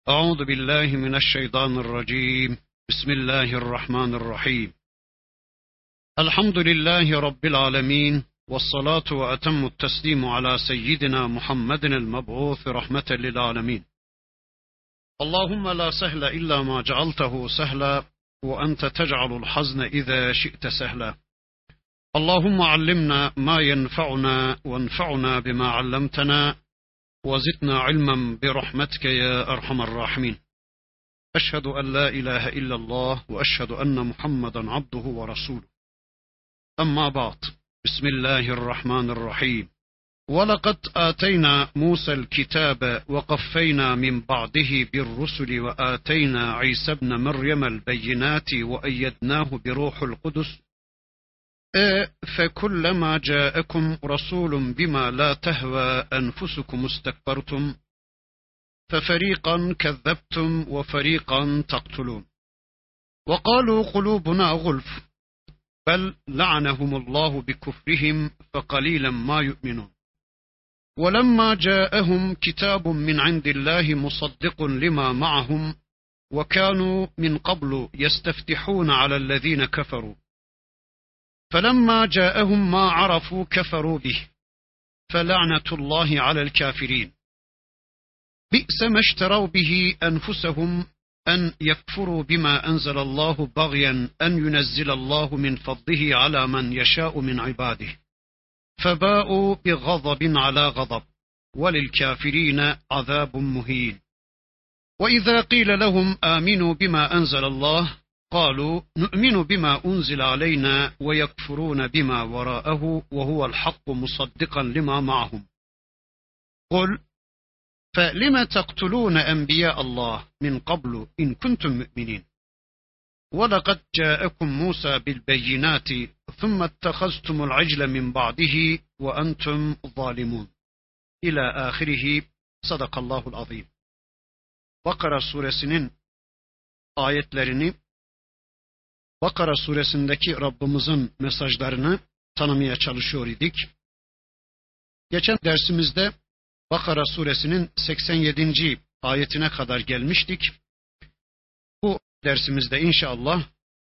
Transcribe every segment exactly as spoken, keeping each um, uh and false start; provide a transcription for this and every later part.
أعوذ بالله من الشيطان الرجيم. بسم الله الرحمن الرحيم. الحمد لله رب العالمين، والصلاة وأتم التسليم على سيدنا محمد المبعوث رحمة للعالمين. اللهم لا سهل إلا ما جعلته سهلا، وأنت تجعل الحزن إذا شئت سهلا. اللهم علمنا ما ينفعنا وانفعنا بما علمتنا، وزدنا علما برحمتك يا أرحم الراحمين. أشهد أن لا إله إلا الله، وأشهد أن محمدا عبده ورسوله. أما بعد، بسم الله الرحمن الرحيم. ولقد آتينا موسى الكتاب وقفينا من بعده بالرسل، وآتينا عيسى ابن مريم البينات وأيدناه بروح القدس، فكلما جاءكم رسول بما لا تهوى أنفسكم استكبرتم ففريقا كذبتم وفريقا تقتلون. وقالوا قلوبنا غلف، بل لعنهم الله بكفرهم فقليلا ما يؤمنون. ولما جاءهم كتاب من عند الله مصدق لما معهم، وكانوا من قبل يستفتحون على الذين كفروا، فلما جاءهم ما عرفوا كفروا به، فلعنة الله على الكافرين. بئس ما اشتروا به أنفسهم أن يكفروا بما أنزل الله بغيا أن ينزل الله من فضله على من يشاء من عباده، فباءوا بغضب على غضب، وللكافرين عذاب مهين. وإذا قيل لهم آمنوا بما أنزل الله قالوا نؤمن بما أنزل علينا، ويكفرون بما وراءه وهو الحق مصدقا لما معهم. قل فلم تقتلون أنبياء الله من قبل إن كنتم مؤمنين، ولقد جاءكم موسى بالبينات ثم اتخذتم العجل من بعده وأنتم ظالمون. إلى آخره. صدق الله العظيم. Bakara suresinin ayetlerini, Bakara suresindeki Rabbimizin mesajlarını tanımaya çalışıyor idik. Geçen dersimizde Bakara suresinin seksen yedinci ayetine kadar gelmiştik. Bu dersimizde inşallah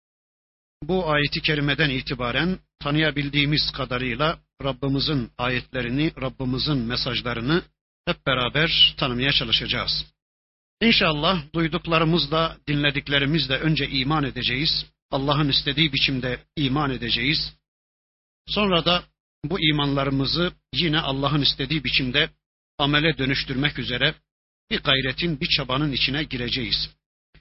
bu ayeti kerimeden itibaren tanıyabildiğimiz kadarıyla Rabbimizin ayetlerini, Rabbimizin mesajlarını hep beraber tanımaya çalışacağız. İnşallah duyduklarımızla, dinlediklerimizle önce iman edeceğiz. Allah'ın istediği biçimde iman edeceğiz. Sonra da bu imanlarımızı yine Allah'ın istediği biçimde amele dönüştürmek üzere bir gayretin, bir çabanın içine gireceğiz.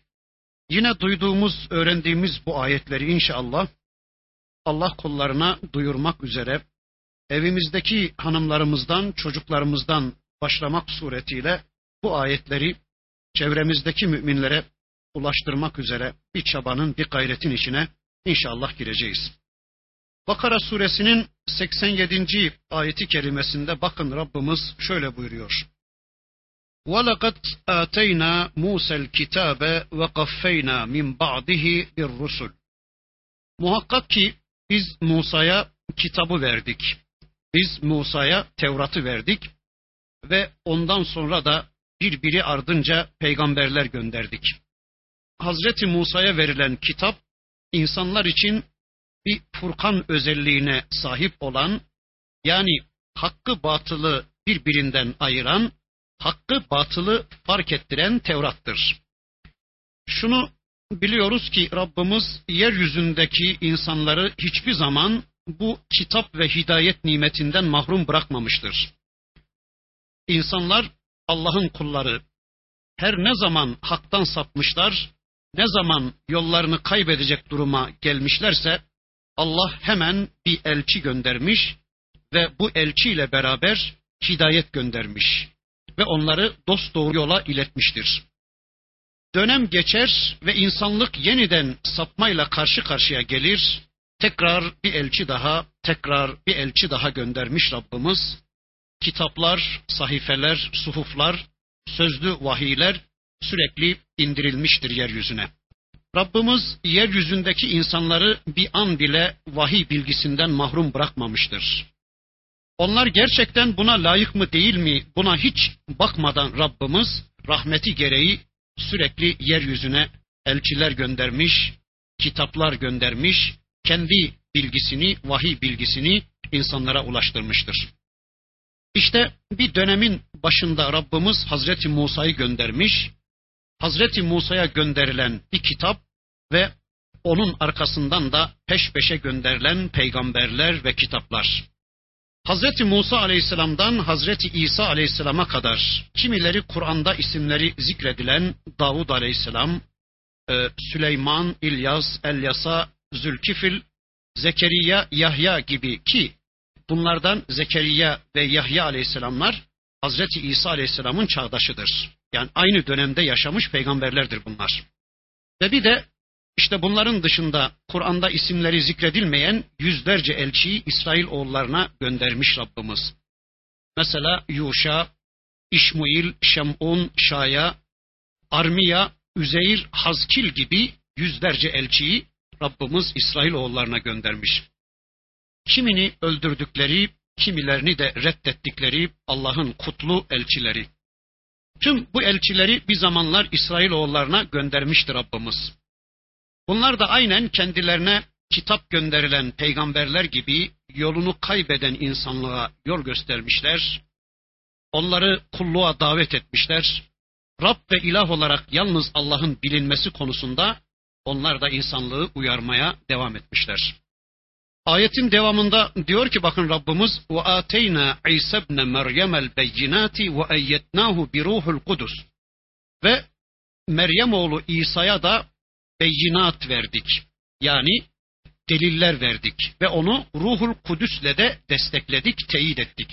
Yine duyduğumuz, öğrendiğimiz bu ayetleri inşallah Allah kullarına duyurmak üzere evimizdeki hanımlarımızdan, çocuklarımızdan başlamak suretiyle bu ayetleri çevremizdeki müminlere ulaştırmak üzere bir çabanın, bir gayretin içine inşallah gireceğiz. Bakara suresinin seksen yedinci ayeti kerimesinde bakın Rabbimiz şöyle buyuruyor. وَلَقَدْ آتَيْنَا مُوسَى الْكِتَابَ وَقَفَّيْنَا مِنْ بَعْدِهِ بِالرُّسُلِ. Muhakkak ki biz Musa'ya kitabı verdik. Biz Musa'ya Tevrat'ı verdik ve ondan sonra da birbiri ardınca peygamberler gönderdik. Hazreti Musa'ya verilen kitap insanlar için bir Furkan özelliğine sahip olan, yani hakkı batılı birbirinden ayıran, hakkı batılı fark ettiren Tevrat'tır. Şunu biliyoruz ki Rabbimiz yeryüzündeki insanları hiçbir zaman bu kitap ve hidayet nimetinden mahrum bırakmamıştır. İnsanlar, Allah'ın kulları, her ne zaman haktan sapmışlar, ne zaman yollarını kaybedecek duruma gelmişlerse Allah hemen bir elçi göndermiş ve bu elçiyle beraber hidayet göndermiş ve onları dosdoğru yola iletmiştir. Dönem geçer ve insanlık yeniden sapmayla karşı karşıya gelir. Tekrar bir elçi daha, tekrar bir elçi daha göndermiş Rabbimiz. Kitaplar, sahifeler, suhuflar, sözlü vahiyler sürekli indirilmiştir yeryüzüne. Rabbimiz yeryüzündeki insanları bir an bile vahiy bilgisinden mahrum bırakmamıştır. Onlar gerçekten buna layık mı değil mi, buna hiç bakmadan Rabbimiz rahmeti gereği sürekli yeryüzüne elçiler göndermiş, kitaplar göndermiş, kendi bilgisini, vahiy bilgisini insanlara ulaştırmıştır. İşte bir dönemin başında Rabbimiz Hazreti Musa'yı göndermiş, Hazreti Musa'ya gönderilen bir kitap ve onun arkasından da peş peşe gönderilen peygamberler ve kitaplar. Hazreti Musa Aleyhisselam'dan Hazreti İsa Aleyhisselam'a kadar kimileri Kur'an'da isimleri zikredilen Davud Aleyhisselam, Süleyman, İlyas, Elyasa, Zülkifil, Zekeriya, Yahya gibi ki bunlardan Zekeriya ve Yahya Aleyhisselamlar Hazreti İsa Aleyhisselam'ın çağdaşıdır. Yani aynı dönemde yaşamış peygamberlerdir bunlar. Ve bir de işte bunların dışında Kur'an'da isimleri zikredilmeyen yüzlerce elçiyi İsrailoğullarına göndermiş Rabbimiz. Mesela Yuşa, İşmuil, Şem'un, Şaya, Armiya, Üzeyr, Hazkil gibi yüzlerce elçiyi Rabbimiz İsrailoğullarına göndermiş. Kimini öldürdükleri, kimilerini de reddettikleri Allah'ın kutlu elçileri. Tüm bu elçileri bir zamanlar İsrailoğullarına göndermiştir Rabbimiz. Bunlar da aynen kendilerine kitap gönderilen peygamberler gibi yolunu kaybeden insanlığa yol göstermişler, onları kulluğa davet etmişler, Rab ve ilah olarak yalnız Allah'ın bilinmesi konusunda onlar da insanlığı uyarmaya devam etmişler. Ayetin devamında diyor ki bakın Rabbimiz وَآتَيْنَا عِيسَى بْنَ مَرْيَمَ الْبَيِّنَاتِ وَاَيَّتْنَاهُ بِرُوحُ الْقُدُسِ Ve Meryem oğlu İsa'ya da beyinat verdik. Yani deliller verdik ve onu Ruhul Kudüs'le de destekledik, teyit ettik.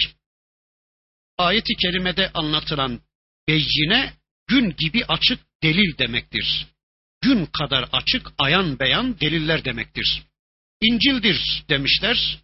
Ayet-i kerimede anlatılan beyine gün gibi açık delil demektir. Gün kadar açık, ayan beyan deliller demektir. İncil'dir demişler.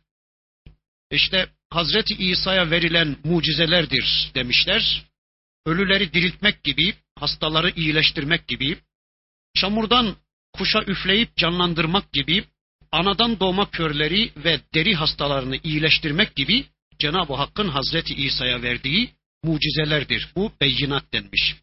İşte Hazreti İsa'ya verilen mucizelerdir demişler. Ölüleri diriltmek gibi, hastaları iyileştirmek gibi, çamurdan kuşa üfleyip canlandırmak gibi, anadan doğma körleri ve deri hastalarını iyileştirmek gibi Cenab-ı Hakk'ın Hazreti İsa'ya verdiği mucizelerdir. Bu beyinat denmiş.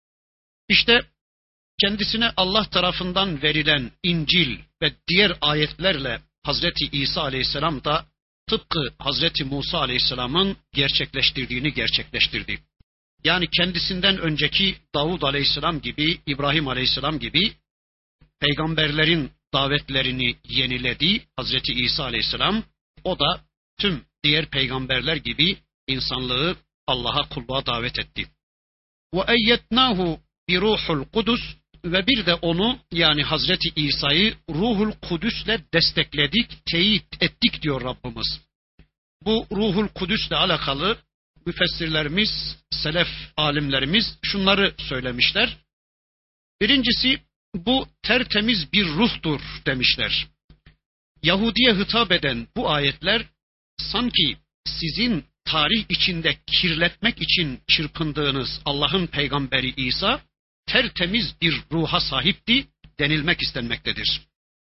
İşte kendisine Allah tarafından verilen İncil ve diğer ayetlerle Hazreti İsa Aleyhisselam da tıpkı Hazreti Musa Aleyhisselam'ın gerçekleştirdiğini gerçekleştirdi. Yani kendisinden önceki Davud Aleyhisselam gibi, İbrahim Aleyhisselam gibi peygamberlerin davetlerini yeniledi Hazreti İsa Aleyhisselam. O da tüm diğer peygamberler gibi insanlığı Allah'a kulluğa davet etti. وَاَيَّتْنَاهُ بِرُوحُ الْقُدُسِ Ve bir de onu yani Hazreti İsa'yı Ruhul Kudüs'le destekledik, teyit ettik diyor Rabbimiz. Bu Ruhul Kudüs'le alakalı müfessirlerimiz, selef alimlerimiz şunları söylemişler. Birincisi bu tertemiz bir ruhtur demişler. Yahudi'ye hitap eden bu ayetler sanki sizin tarih içinde kirletmek için çırpındığınız Allah'ın peygamberi İsa tertemiz bir ruha sahipti denilmek istenmektedir.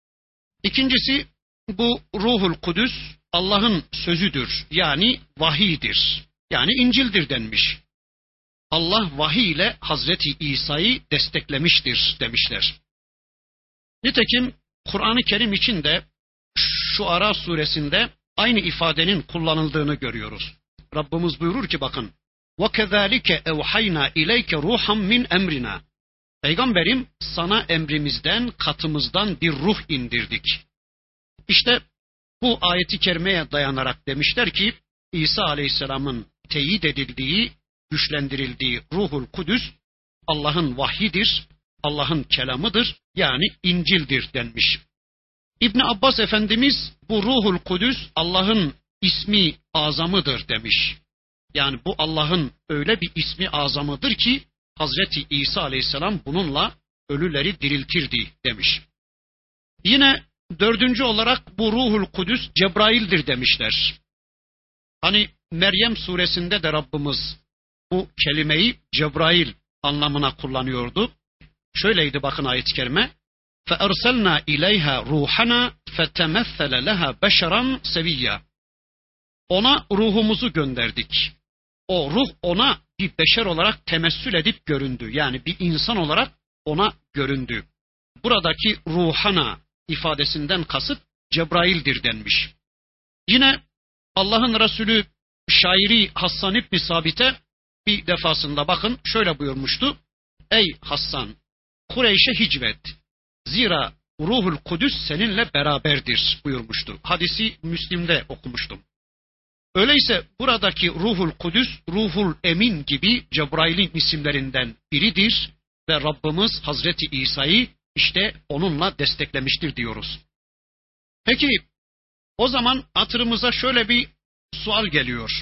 İkincisi bu Ruhul Kudüs Allah'ın sözüdür yani vahiydir yani İncil'dir denmiş. Allah vahiy ile Hazreti İsa'yı desteklemiştir demişler. Nitekim Kur'an-ı Kerim için de Şuara suresinde aynı ifadenin kullanıldığını görüyoruz. Rabbimiz buyurur ki bakın وَكَذَٰلِكَ اَوْحَيْنَا اِلَيْكَ رُوحًا مِنْ اَمْرِنَا Peygamberim sana emrimizden, katımızdan bir ruh indirdik. İşte bu ayeti kerimeye dayanarak demişler ki İsa Aleyhisselam'ın teyit edildiği, güçlendirildiği Ruhul Kudüs Allah'ın vahyidir, Allah'ın kelamıdır yani İncil'dir denmiş. İbn Abbas Efendimiz bu Ruhul Kudüs Allah'ın ismi azamıdır demiş. Yani bu Allah'ın öyle bir ismi azamıdır ki Hazreti İsa Aleyhisselam bununla ölüleri diriltirdi demiş. Yine dördüncü olarak bu Ruhul Kudüs Cebrail'dir demişler. Hani Meryem suresinde de Rabbimiz bu kelimeyi Cebrail anlamına kullanıyordu. Şöyleydi bakın ayet-i kerime. فَاَرْسَلْنَا اِلَيْهَا رُوحَنَا فَتَمَثَّلَ لَهَا بَشَرًا سَوِيًّا Ona ruhumuzu gönderdik. O ruh ona bir beşer olarak temessül edip göründü. Yani bir insan olarak ona göründü. Buradaki ruhana ifadesinden kasıt Cebrail'dir denmiş. Yine Allah'ın Resulü şairi Hassan İbn Sabit'e bir defasında bakın şöyle buyurmuştu. Ey Hassan, Kureyş'e hicvet. Zira Ruhul Kudüs seninle beraberdir buyurmuştu. Hadisi Müslim'de okumuştum. Öyleyse buradaki Ruhul Kudüs, Ruhul Emin gibi Cebrail'in isimlerinden biridir ve Rabbimiz Hazreti İsa'yı işte onunla desteklemiştir diyoruz. Peki o zaman hatırımıza şöyle bir sual geliyor.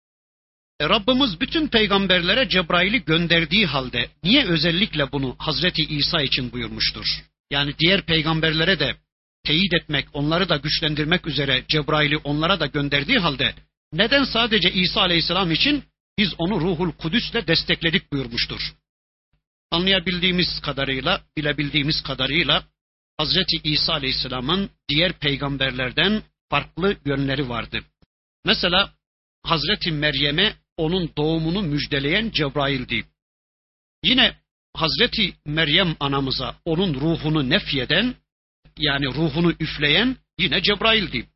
E, Rabbimiz bütün peygamberlere Cebrail'i gönderdiği halde niye özellikle bunu Hazreti İsa için buyurmuştur? Yani diğer peygamberlere de teyit etmek, onları da güçlendirmek üzere Cebrail'i onlara da gönderdiği halde neden sadece İsa Aleyhisselam için biz onu Ruhul Kudüs'le destekledik buyurmuştur? Anlayabildiğimiz kadarıyla, bilebildiğimiz kadarıyla Hazreti İsa Aleyhisselam'ın diğer peygamberlerden farklı yönleri vardı. Mesela Hazreti Meryem'e onun doğumunu müjdeleyen Cebrail'di. Yine Hazreti Meryem anamıza onun ruhunu nefyeden, yani ruhunu üfleyen yine Cebrail'di.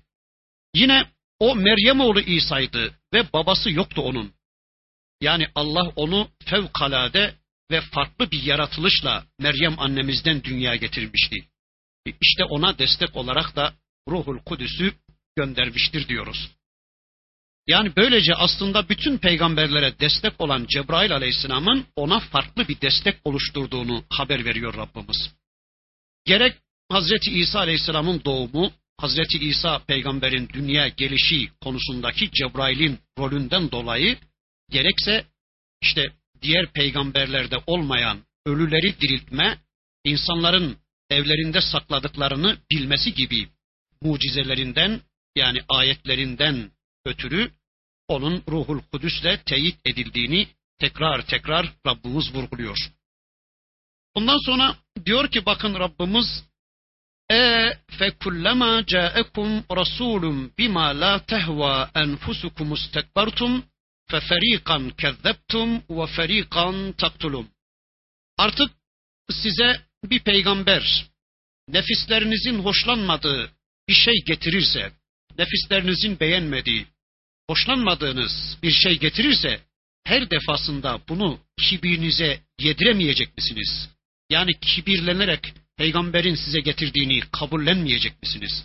Yine o Meryem oğlu İsa'ydı ve babası yoktu onun. Yani Allah onu fevkalade ve farklı bir yaratılışla Meryem annemizden dünyaya getirmişti. İşte ona destek olarak da Ruhul Kudüs'ü göndermiştir diyoruz. Yani böylece aslında bütün peygamberlere destek olan Cebrail Aleyhisselam'ın ona farklı bir destek oluşturduğunu haber veriyor Rabbimiz. Gerek Hazreti İsa Aleyhisselam'ın doğumu, Hazreti İsa peygamberin dünya gelişi konusundaki Cebrail'in rolünden dolayı, gerekse işte diğer peygamberlerde olmayan ölüleri diriltme, insanların evlerinde sakladıklarını bilmesi gibi mucizelerinden, yani ayetlerinden ötürü onun Ruhul Kudüs'le teyit edildiğini tekrar tekrar Rabbimiz vurguluyor. Ondan sonra diyor ki bakın Rabbimiz e fe kullama ca'akum rasulun bima la tehva enfusukum istekbertum fe ferikan kezzebtum ve ferikan taktulum. Artık size bir peygamber nefislerinizin hoşlanmadığı bir şey getirirse, nefislerinizin beğenmediği, hoşlanmadığınız bir şey getirirse, her defasında bunu kibirinize yediremeyecek misiniz? Yani kibirlenerek peygamberin size getirdiğini kabullenmeyecek misiniz?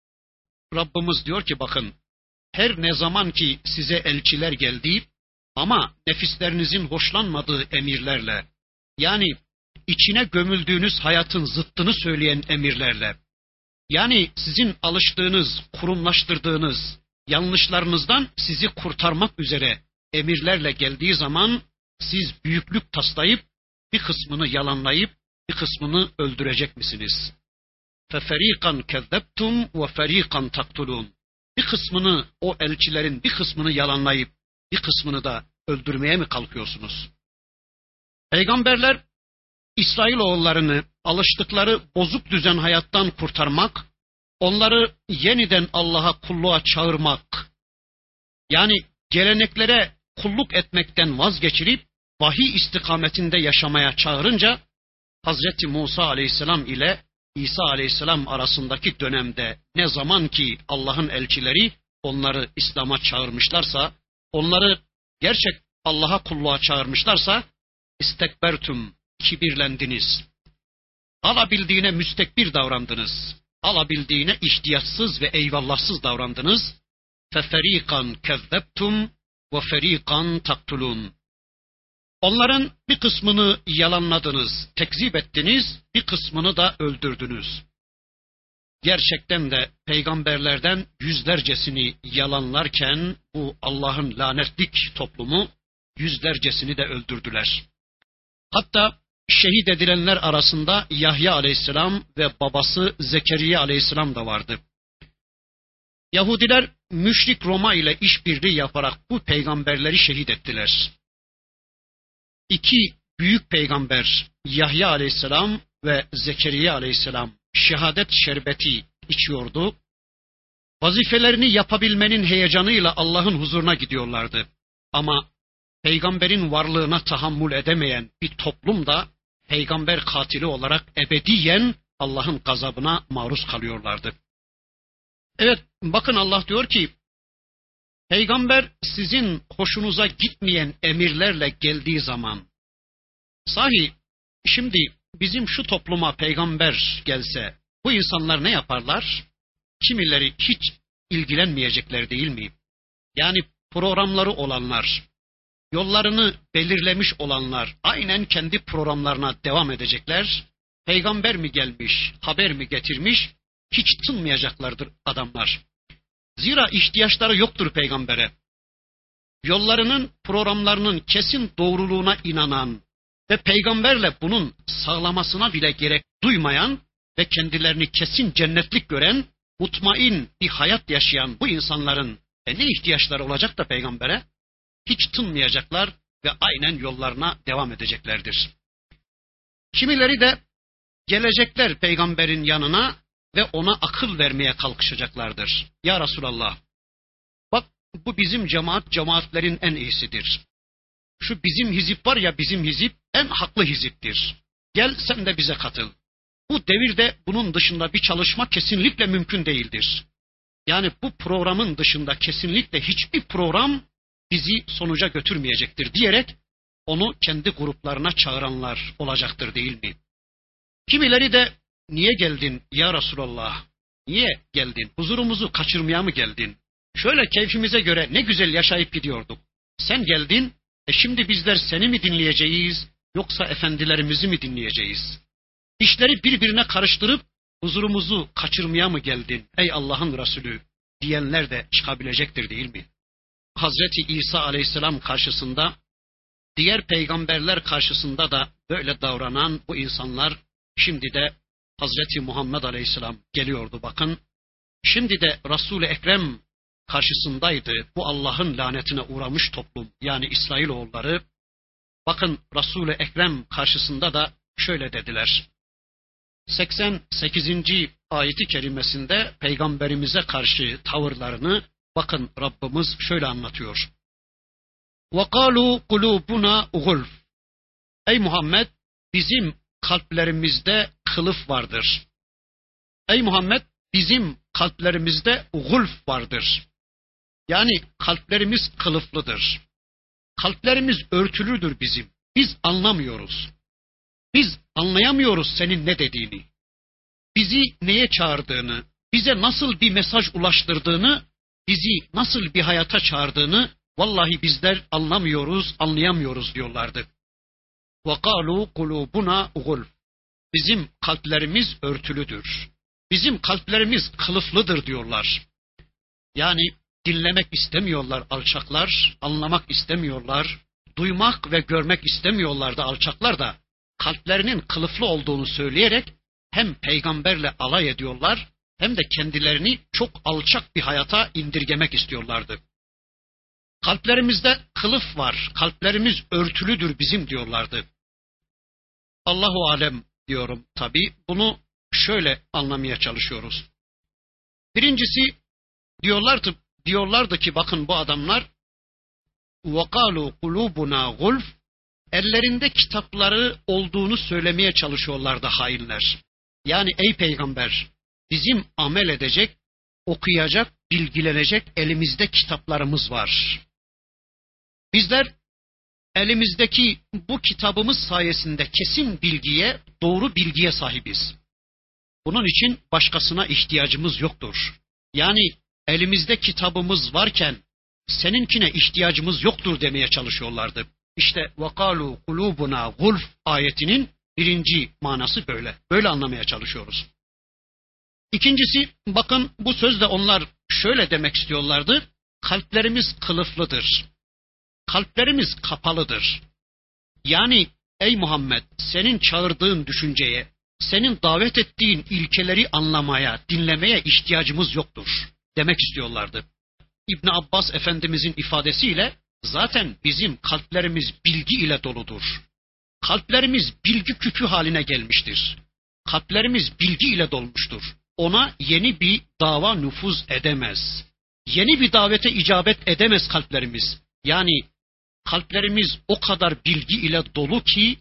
Rabbimiz diyor ki bakın, her ne zaman ki size elçiler geldi ama nefislerinizin hoşlanmadığı emirlerle, yani içine gömüldüğünüz hayatın zıttını söyleyen emirlerle, yani sizin alıştığınız, kurumlaştırdığınız yanlışlarınızdan sizi kurtarmak üzere emirlerle geldiği zaman siz büyüklük taslayıp bir kısmını yalanlayıp bir kısmını öldürecek misiniz? فَفَر۪يقًا كَذَّبْتُمْ وَفَر۪يقًا تَقْتُلُونَ. Bir kısmını, o elçilerin bir kısmını yalanlayıp bir kısmını da öldürmeye mi kalkıyorsunuz? Peygamberler İsrailoğullarını alıştıkları bozuk düzen hayattan kurtarmak, onları yeniden Allah'a kulluğa çağırmak, yani geleneklere kulluk etmekten vazgeçirip vahiy istikametinde yaşamaya çağırınca, Hazreti Musa Aleyhisselam ile İsa Aleyhisselam arasındaki dönemde ne zaman ki Allah'ın elçileri onları İslam'a çağırmışlarsa, onları gerçek Allah'a kulluğa çağırmışlarsa, istekbertüm, kibirlendiniz. Alabildiğine müstekbir davrandınız. Alabildiğine ihtiyatsız ve eyvallahsız davrandınız. Feferikan kezzebtum ve ferikan taktulun. Onların bir kısmını yalanladınız, tekzip ettiniz, bir kısmını da öldürdünüz. Gerçekten de peygamberlerden yüzlercesini yalanlarken bu Allah'ın lanetlik toplumu yüzlercesini de öldürdüler. Hatta şehit edilenler arasında Yahya Aleyhisselam ve babası Zekeriya Aleyhisselam da vardı. Yahudiler müşrik Roma ile işbirliği yaparak bu peygamberleri şehit ettiler. İki büyük peygamber Yahya Aleyhisselam ve Zekeriya Aleyhisselam şehadet şerbeti içiyordu. Vazifelerini yapabilmenin heyecanıyla Allah'ın huzuruna gidiyorlardı. Ama peygamberin varlığına tahammül edemeyen bir toplum da peygamber katili olarak ebediyen Allah'ın gazabına maruz kalıyorlardı. Evet, bakın Allah diyor ki, peygamber sizin hoşunuza gitmeyen emirlerle geldiği zaman, sahi şimdi bizim şu topluma peygamber gelse, bu insanlar ne yaparlar? Kimileri hiç ilgilenmeyecekler değil mi? Yani programları olanlar, yollarını belirlemiş olanlar aynen kendi programlarına devam edecekler. Peygamber mi gelmiş, haber mi getirmiş, hiç tınmayacaklardır adamlar. Zira ihtiyaçları yoktur peygambere. Yollarının, programlarının kesin doğruluğuna inanan ve peygamberle bunun sağlamasına bile gerek duymayan ve kendilerini kesin cennetlik gören, mutmain bir hayat yaşayan bu insanların e ne ihtiyaçları olacak da peygambere? Hiç tınmayacaklar ve aynen yollarına devam edeceklerdir. Kimileri de gelecekler peygamberin yanına ve ona akıl vermeye kalkışacaklardır. Ya Resulallah, bak bu bizim cemaat cemaatlerin en iyisidir. Şu bizim hizip var ya, bizim hizip en haklı hiziptir. Gel sen de bize katıl. Bu devirde bunun dışında bir çalışma kesinlikle mümkün değildir. Yani bu programın dışında kesinlikle hiçbir program bizi sonuca götürmeyecektir diyerek onu kendi gruplarına çağıranlar olacaktır değil mi? Kimileri de niye geldin ya Resulallah? Niye geldin? Huzurumuzu kaçırmaya mı geldin? Şöyle keyfimize göre ne güzel yaşayıp gidiyorduk. Sen geldin, e şimdi bizler seni mi dinleyeceğiz yoksa efendilerimizi mi dinleyeceğiz? İşleri birbirine karıştırıp huzurumuzu kaçırmaya mı geldin ey Allah'ın Resulü diyenler de çıkabilecektir değil mi? Hazreti İsa Aleyhisselam karşısında, diğer peygamberler karşısında da böyle davranan bu insanlar şimdi de Hazreti Muhammed Aleyhisselam geliyordu bakın. Şimdi de Resul-i Ekrem karşısındaydı bu Allah'ın lanetine uğramış toplum, yani İsrailoğulları. Bakın Resul-i Ekrem karşısında da şöyle dediler. seksen sekizinci ayeti kerimesinde peygamberimize karşı tavırlarını bakın Rabbimiz şöyle anlatıyor. وَقَالُوا قُلُوبُنَا غُلْفٌ. Ey Muhammed, bizim kalplerimizde kılıf vardır. Ey Muhammed, bizim kalplerimizde gulf vardır. Yani kalplerimiz kılıflıdır. Kalplerimiz örtülüdür bizim. Biz anlamıyoruz. Biz anlayamıyoruz senin ne dediğini. Bizi neye çağırdığını, bize nasıl bir mesaj ulaştırdığını, bizi nasıl bir hayata çağırdığını vallahi bizler anlamıyoruz, anlayamıyoruz diyorlardı. وَقَالُوا قُلُوبُنَا غُلْفٌ. Bizim kalplerimiz örtülüdür. Bizim kalplerimiz kılıflıdır diyorlar. Yani dinlemek istemiyorlar alçaklar, anlamak istemiyorlar, duymak ve görmek istemiyorlar da alçaklar da kalplerinin kılıflı olduğunu söyleyerek hem peygamberle alay ediyorlar hem de kendilerini çok alçak bir hayata indirgemek istiyorlardı. Kalplerimizde kılıf var, kalplerimiz örtülüdür bizim diyorlardı. Allahu alem diyorum tabii, bunu şöyle anlamaya çalışıyoruz. Birincisi diyorlardı, diyorlardı ki bakın bu adamlar وَقَالُوا قُلُوبُنَا غُلْفٌ, ellerinde kitapları olduğunu söylemeye çalışıyorlardı hainler. Yani ey peygamber, bizim amel edecek, okuyacak, bilgilenecek elimizde kitaplarımız var. Bizler elimizdeki bu kitabımız sayesinde kesin bilgiye, doğru bilgiye sahibiz. Bunun için başkasına ihtiyacımız yoktur. Yani elimizde kitabımız varken seninkine ihtiyacımız yoktur demeye çalışıyorlardı. İşte وَقَالُوا قُلُوبُنَا غُلْفٌ ayetinin birinci manası böyle. Böyle anlamaya çalışıyoruz. İkincisi, bakın bu sözle onlar şöyle demek istiyorlardı. Kalplerimiz kılıflıdır. Kalplerimiz kapalıdır. Yani ey Muhammed, senin çağırdığın düşünceye, senin davet ettiğin ilkeleri anlamaya, dinlemeye ihtiyacımız yoktur demek istiyorlardı. İbn Abbas Efendimizin ifadesiyle zaten bizim kalplerimiz bilgi ile doludur. Kalplerimiz bilgi küpü haline gelmiştir. Kalplerimiz bilgi ile dolmuştur. Ona yeni bir dava nüfuz edemez. Yeni bir davete icabet edemez kalplerimiz. Yani kalplerimiz o kadar bilgi ile dolu ki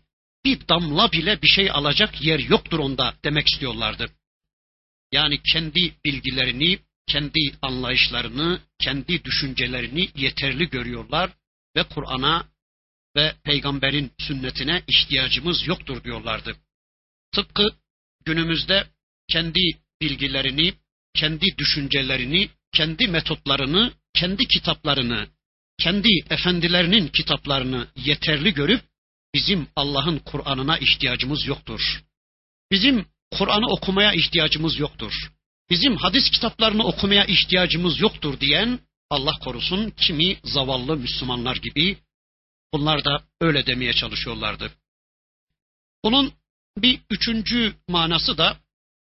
bir damla bile bir şey alacak yer yoktur onda demek istiyorlardı. Yani kendi bilgilerini, kendi anlayışlarını, kendi düşüncelerini yeterli görüyorlar ve Kur'an'a ve peygamberin sünnetine ihtiyacımız yoktur diyorlardı. Tıpkı günümüzde kendi bilgilerini, kendi düşüncelerini, kendi metotlarını, kendi kitaplarını, kendi efendilerinin kitaplarını yeterli görüp bizim Allah'ın Kur'an'ına ihtiyacımız yoktur. Bizim Kur'an'ı okumaya ihtiyacımız yoktur. Bizim hadis kitaplarını okumaya ihtiyacımız yoktur diyen, Allah korusun, kimi zavallı Müslümanlar gibi, bunlar da öyle demeye çalışıyorlardı. Bunun bir üçüncü manası da,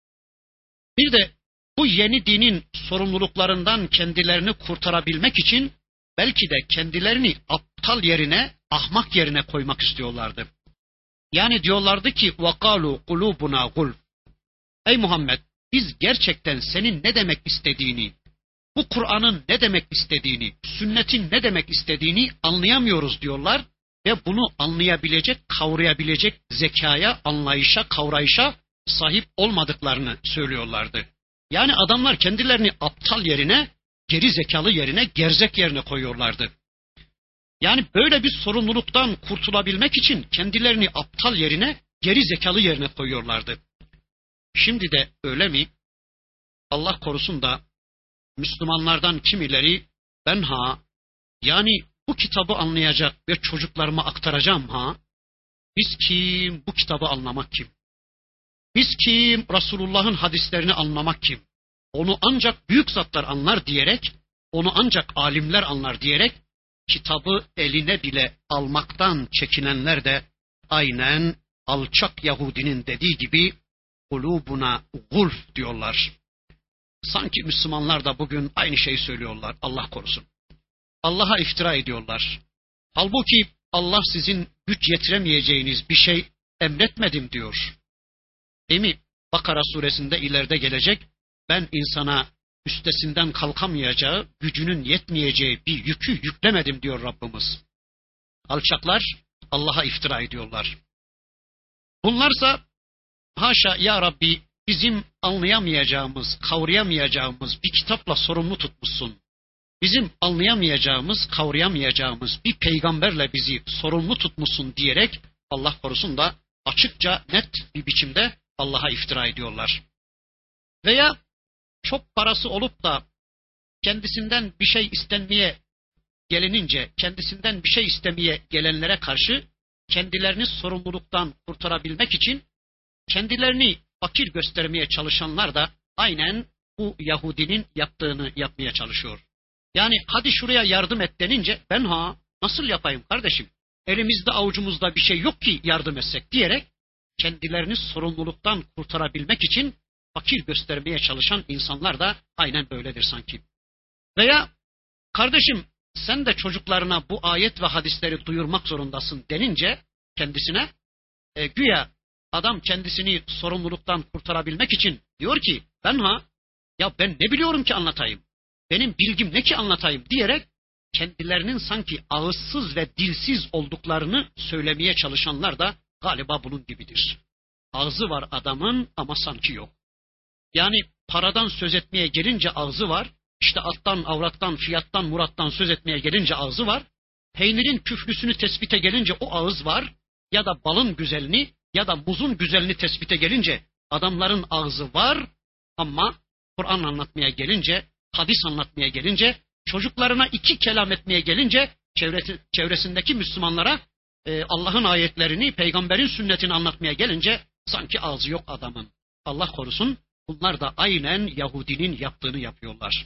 bir de bu yeni dinin sorumluluklarından kendilerini kurtarabilmek için belki de kendilerini aptal yerine, ahmak yerine koymak istiyorlardı. Yani diyorlardı ki وَقَالُوا قُلُوبُنَا غُلْفٌ. Ey Muhammed, biz gerçekten senin ne demek istediğini, bu Kur'an'ın ne demek istediğini, sünnetin ne demek istediğini anlayamıyoruz diyorlar ve bunu anlayabilecek, kavrayabilecek zekaya, anlayışa, kavrayışa sahip olmadıklarını söylüyorlardı. Yani adamlar kendilerini aptal yerine, geri zekalı yerine, gerzek yerine koyuyorlardı. Yani böyle bir sorumluluktan kurtulabilmek için kendilerini aptal yerine, geri zekalı yerine koyuyorlardı. Şimdi de öyle mi? Allah korusun da Müslümanlardan kimileri, ben ha, yani bu kitabı anlayacak ve çocuklarıma aktaracağım ha, biz kim, bu kitabı anlamak kim? Biz kim, Resulullah'ın hadislerini anlamak kim? Onu ancak büyük zatlar anlar diyerek, onu ancak alimler anlar diyerek, kitabı eline bile almaktan çekinenler de aynen alçak Yahudinin dediği gibi kulubuna gulf diyorlar. Sanki Müslümanlar da bugün aynı şeyi söylüyorlar, Allah korusun. Allah'a iftira ediyorlar. Halbuki Allah sizin güç yetiremeyeceğiniz bir şey emretmedim diyor. Değil mi? Bakara suresinde ileride gelecek, ben insana üstesinden kalkamayacağı, gücünün yetmeyeceği bir yükü yüklemedim diyor Rabbimiz. Alçaklar Allah'a iftira ediyorlar. Bunlarsa haşa ya Rabbi, bizim anlayamayacağımız, kavrayamayacağımız bir kitapla sorumlu tutmuşsun. Bizim anlayamayacağımız, kavrayamayacağımız bir peygamberle bizi sorumlu tutmuşsun diyerek Allah korusun da açıkça, net bir biçimde Allah'a iftira ediyorlar. Veya çok parası olup da kendisinden bir şey istenmeye gelinince, kendisinden bir şey istemeye gelenlere karşı kendilerini sorumluluktan kurtarabilmek için kendilerini fakir göstermeye çalışanlar da aynen bu Yahudinin yaptığını yapmaya çalışıyor. Yani hadi şuraya yardım et denince ben ha nasıl yapayım kardeşim? Elimizde avucumuzda bir şey yok ki yardım etsek diyerek kendilerini sorumluluktan kurtarabilmek için fakir göstermeye çalışan insanlar da aynen böyledir sanki. Veya kardeşim sen de çocuklarına bu ayet ve hadisleri duyurmak zorundasın denince kendisine e, güya adam kendisini sorumluluktan kurtarabilmek için diyor ki ben ha ya ben ne biliyorum ki anlatayım? Benim bilgim ne ki anlatayım diyerek kendilerinin sanki ağızsız ve dilsiz olduklarını söylemeye çalışanlar da galiba bunun gibidir. Ağzı var adamın ama sanki yok. Yani paradan söz etmeye gelince ağzı var, işte attan, avrattan, fiyattan, murattan söz etmeye gelince ağzı var, peynirin küflüsünü tespite gelince o ağız var, ya da balın güzelini ya da muzun güzelini tespite gelince adamların ağzı var ama Kur'an anlatmaya gelince, hadis anlatmaya gelince, çocuklarına iki kelam etmeye gelince, çevresi, çevresindeki Müslümanlara e, Allah'ın ayetlerini, peygamberin sünnetini anlatmaya gelince sanki ağzı yok adamın. Allah korusun, bunlar da aynen Yahudinin yaptığını yapıyorlar.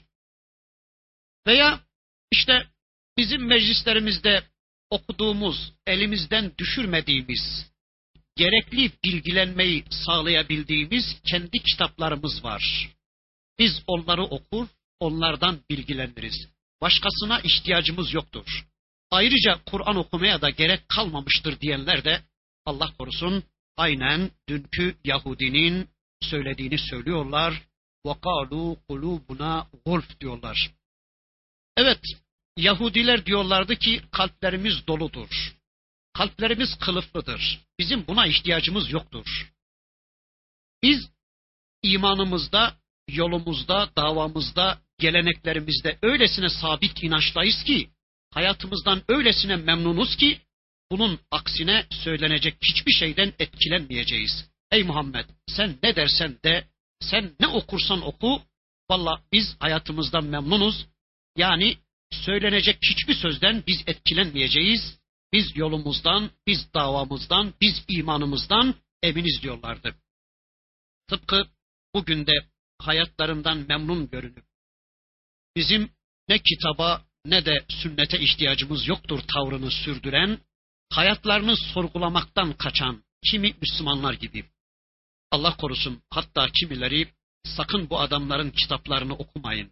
Veya işte bizim meclislerimizde okuduğumuz, elimizden düşürmediğimiz, gerekli bilgilenmeyi sağlayabildiğimiz kendi kitaplarımız var. Biz onları okur, onlardan bilgileniriz. Başkasına ihtiyacımız yoktur. Ayrıca Kur'an okumaya da gerek kalmamıştır diyenler de Allah korusun aynen dünkü Yahudinin söylediğini söylüyorlar. وَقَالُوا قُلُوبُنَا غُلْفٌ diyorlar. Evet, Yahudiler diyorlardı ki kalplerimiz doludur. kalplerimiz kılıflıdır. Bizim buna ihtiyacımız yoktur. Biz imanımızda, yolumuzda, davamızda, geleneklerimizde öylesine sabit inançlıyız ki, hayatımızdan öylesine memnunuz ki, bunun aksine söylenecek hiçbir şeyden etkilenmeyeceğiz. Ey Muhammed, sen ne dersen de, sen ne okursan oku, vallahi biz hayatımızdan memnunuz. Yani söylenecek hiçbir sözden biz etkilenmeyeceğiz. Biz yolumuzdan, biz davamızdan, biz imanımızdan eminiz diyorlardı. Tıpkı bugün de hayatlarından memnun görünüp, bizim ne kitaba ne de sünnete ihtiyacımız yoktur tavrını sürdüren, hayatlarını sorgulamaktan kaçan kimi Müslümanlar gibi. Allah korusun, hatta kimileri sakın bu adamların kitaplarını okumayın.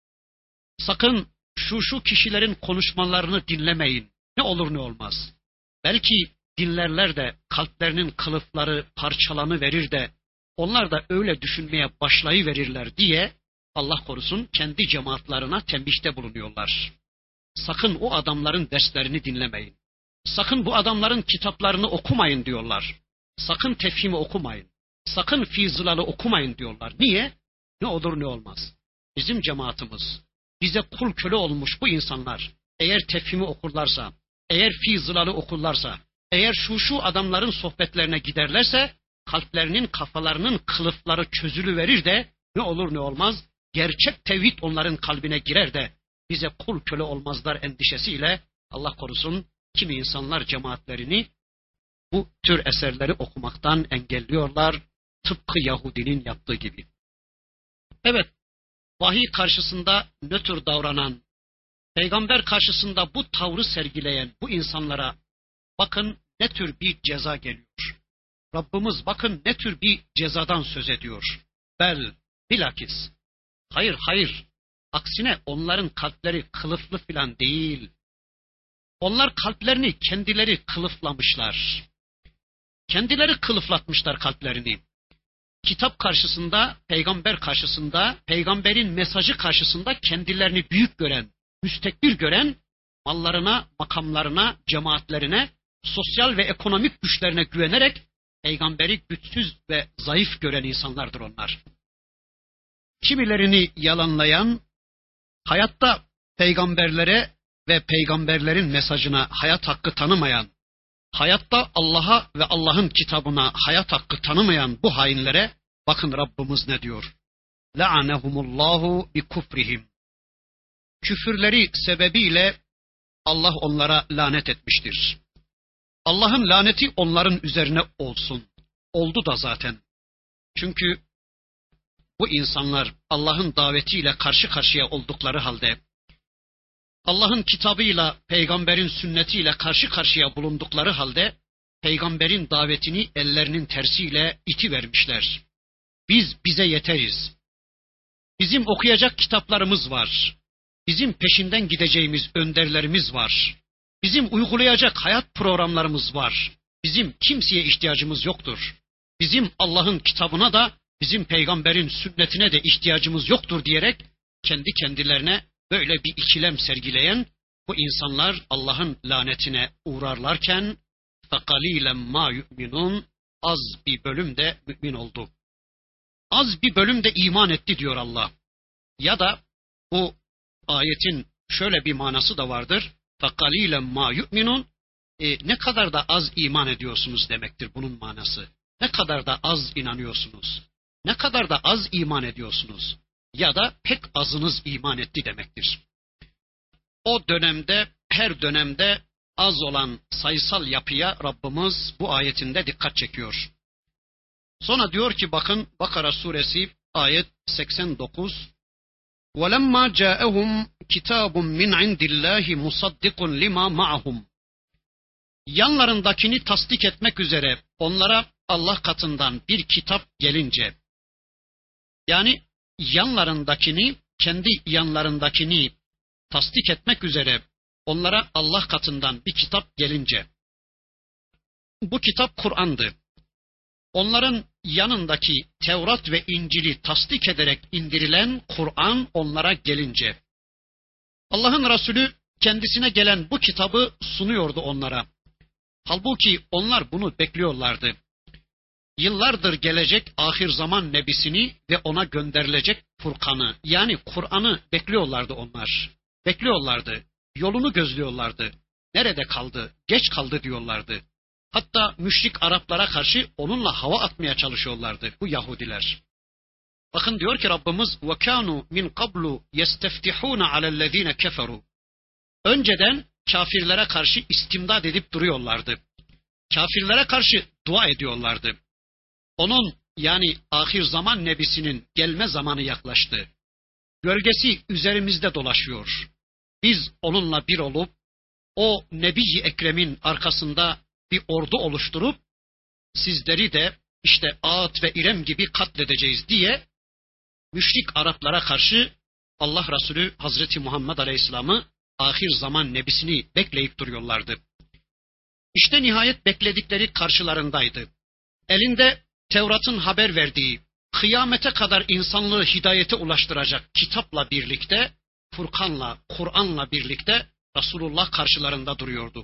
Sakın şu şu kişilerin konuşmalarını dinlemeyin. Ne olur ne olmaz. Belki dinlerler de kalplerinin kılıfları parçalanıverir de onlar da öyle düşünmeye başlayıverirler diye Allah korusun kendi cemaatlerine tembihte bulunuyorlar. Sakın o adamların derslerini dinlemeyin. Sakın bu adamların kitaplarını okumayın diyorlar. Sakın tefhimi okumayın. Sakın Fizılal'ı okumayın diyorlar. Niye? Ne olur ne olmaz. Bizim cemaatimiz, bize kul köle olmuş bu insanlar, eğer tefhimi okurlarsa, eğer Fizılal'ı okurlarsa, eğer şu şu adamların sohbetlerine giderlerse, kalplerinin, kafalarının kılıfları çözülüverir de, ne olur ne olmaz, gerçek tevhid onların kalbine girer de, bize kul köle olmazlar endişesiyle, Allah korusun, kimi insanlar cemaatlerini bu tür eserleri okumaktan engelliyorlar, tıpkı Yahudinin yaptığı gibi. Evet, vahiy karşısında nötr davranan, peygamber karşısında bu tavrı sergileyen bu insanlara bakın ne tür bir ceza geliyor. Rabbimiz bakın ne tür bir cezadan söz ediyor. Bel, bilakis. Hayır, hayır. Aksine onların kalpleri kılıflı filan değil. Onlar kalplerini kendileri kılıflamışlar. Kendileri kılıflatmışlar kalplerini. Kitap karşısında, peygamber karşısında, peygamberin mesajı karşısında kendilerini büyük gören, müstekbir gören, mallarına, makamlarına, cemaatlerine, sosyal ve ekonomik güçlerine güvenerek peygamberi güçsüz ve zayıf gören insanlardır onlar. Kimilerini yalanlayan, hayatta peygamberlere ve peygamberlerin mesajına hayat hakkı tanımayan, hayatta Allah'a ve Allah'ın kitabına hayat hakkı tanımayan bu hainlere bakın Rabbimiz ne diyor? La'anehumullahu bi kufrihim. Küfürleri sebebiyle Allah onlara lanet etmiştir. Allah'ın laneti onların üzerine olsun. Oldu da zaten. Çünkü bu insanlar Allah'ın davetiyle karşı karşıya oldukları halde, Allah'ın kitabıyla, peygamberin sünnetiyle karşı karşıya bulundukları halde, peygamberin davetini ellerinin tersiyle itivermişler. Biz bize yeteriz. Bizim okuyacak kitaplarımız var. Bizim peşinden gideceğimiz önderlerimiz var. Bizim uygulayacak hayat programlarımız var. Bizim kimseye ihtiyacımız yoktur. Bizim Allah'ın kitabına da, bizim peygamberin sünnetine de ihtiyacımız yoktur diyerek kendi kendilerine böyle bir ikilem sergileyen bu insanlar Allah'ın lanetine uğrarlarken فَقَلِيلًا مَا يُؤْمِنُونَ az bir bölüm de mümin oldu. Az bir bölüm de iman etti diyor Allah. Ya da bu ayetin şöyle bir manası da vardır. فَقَلِيلًا مَا يُؤْمِنُونَ e, ne kadar da az iman ediyorsunuz demektir bunun manası. Ne kadar da az inanıyorsunuz. Ne kadar da az iman ediyorsunuz. Ya da pek azınız iman etti demektir. O dönemde, her dönemde az olan sayısal yapıya Rabbimiz bu ayetinde dikkat çekiyor. Sonra diyor ki bakın Bakara suresi ayet seksen dokuz. وَلَمَّا جَاءَهُمْ كِتَابٌ مِّنْ عِنْدِ اللّٰهِ مُصَدِّقٌ لِمَا مَعَهُمْ. Yanlarındakini tasdik etmek üzere onlara Allah katından bir kitap gelince, yani yanlarındakini, kendi yanlarındakini tasdik etmek üzere onlara Allah katından bir kitap gelince, bu kitap Kur'an'dı. Onların yanındaki Tevrat ve İncil'i tasdik ederek indirilen Kur'an onlara gelince, Allah'ın Resulü kendisine gelen bu kitabı sunuyordu onlara. Halbuki onlar bunu bekliyorlardı. Yıllardır gelecek ahir zaman nebisini ve ona gönderilecek Furkan'ı, yani Kur'an'ı bekliyorlardı onlar. Bekliyorlardı, yolunu gözlüyorlardı. Nerede kaldı, geç kaldı diyorlardı. Hatta müşrik Araplara karşı onunla hava atmaya çalışıyorlardı bu Yahudiler. Bakın diyor ki Rabbimiz وَكَانُوا مِنْ قَبْلُ يَسْتَفْتِحُونَ عَلَى الَّذ۪ينَ كَفَرُوا. Önceden kafirlere karşı istimdad edip duruyorlardı. Kafirlere karşı dua ediyorlardı. Onun, yani ahir zaman nebisinin gelme zamanı yaklaştı. Gölgesi üzerimizde dolaşıyor. Biz onunla bir olup o Nebi-i Ekrem'in arkasında bir ordu oluşturup sizleri de işte Ağat ve İrem gibi katledeceğiz diye müşrik Araplara karşı Allah Resulü Hazreti Muhammed Aleyhisselam'ı ahir zaman nebisini bekleyip duruyorlardı. İşte nihayet bekledikleri karşılarındaydı. Elinde Tevrat'ın haber verdiği, kıyamete kadar insanlığı hidayete ulaştıracak kitapla birlikte, Furkan'la, Kur'an'la birlikte Resulullah karşılarında duruyordu.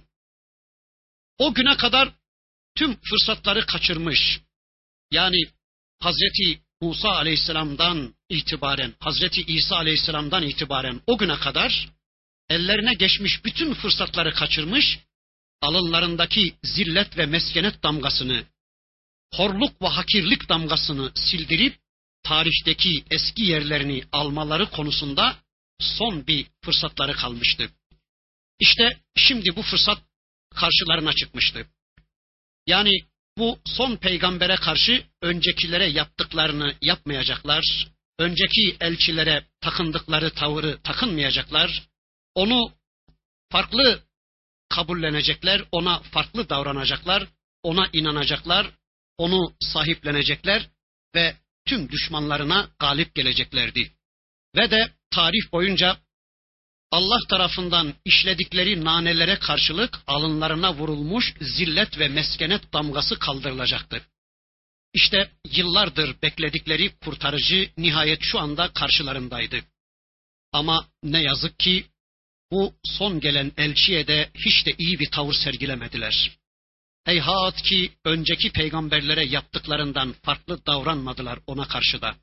O güne kadar tüm fırsatları kaçırmış. Yani Hazreti Musa Aleyhisselam'dan itibaren, Hazreti İsa Aleyhisselam'dan itibaren o güne kadar ellerine geçmiş bütün fırsatları kaçırmış, alınlarındaki zillet ve meskenet damgasını, horluk ve hakirlik damgasını sildirip tarihteki eski yerlerini almaları konusunda son bir fırsatları kalmıştı. İşte şimdi bu fırsat karşılarına çıkmıştı. Yani bu son peygambere karşı öncekilere yaptıklarını yapmayacaklar, önceki elçilere takındıkları tavırı takınmayacaklar, onu farklı kabullenecekler, ona farklı davranacaklar, ona inanacaklar, onu sahiplenecekler ve tüm düşmanlarına galip geleceklerdi. Ve de tarih boyunca Allah tarafından işledikleri nanelere karşılık alınlarına vurulmuş zillet ve meskenet damgası kaldırılacaktı. İşte yıllardır bekledikleri kurtarıcı nihayet şu anda karşılarındaydı. Ama ne yazık ki bu son gelen elçiye de hiç de iyi bir tavır sergilemediler. Heyhat ki önceki peygamberlere yaptıklarından farklı davranmadılar ona karşı da.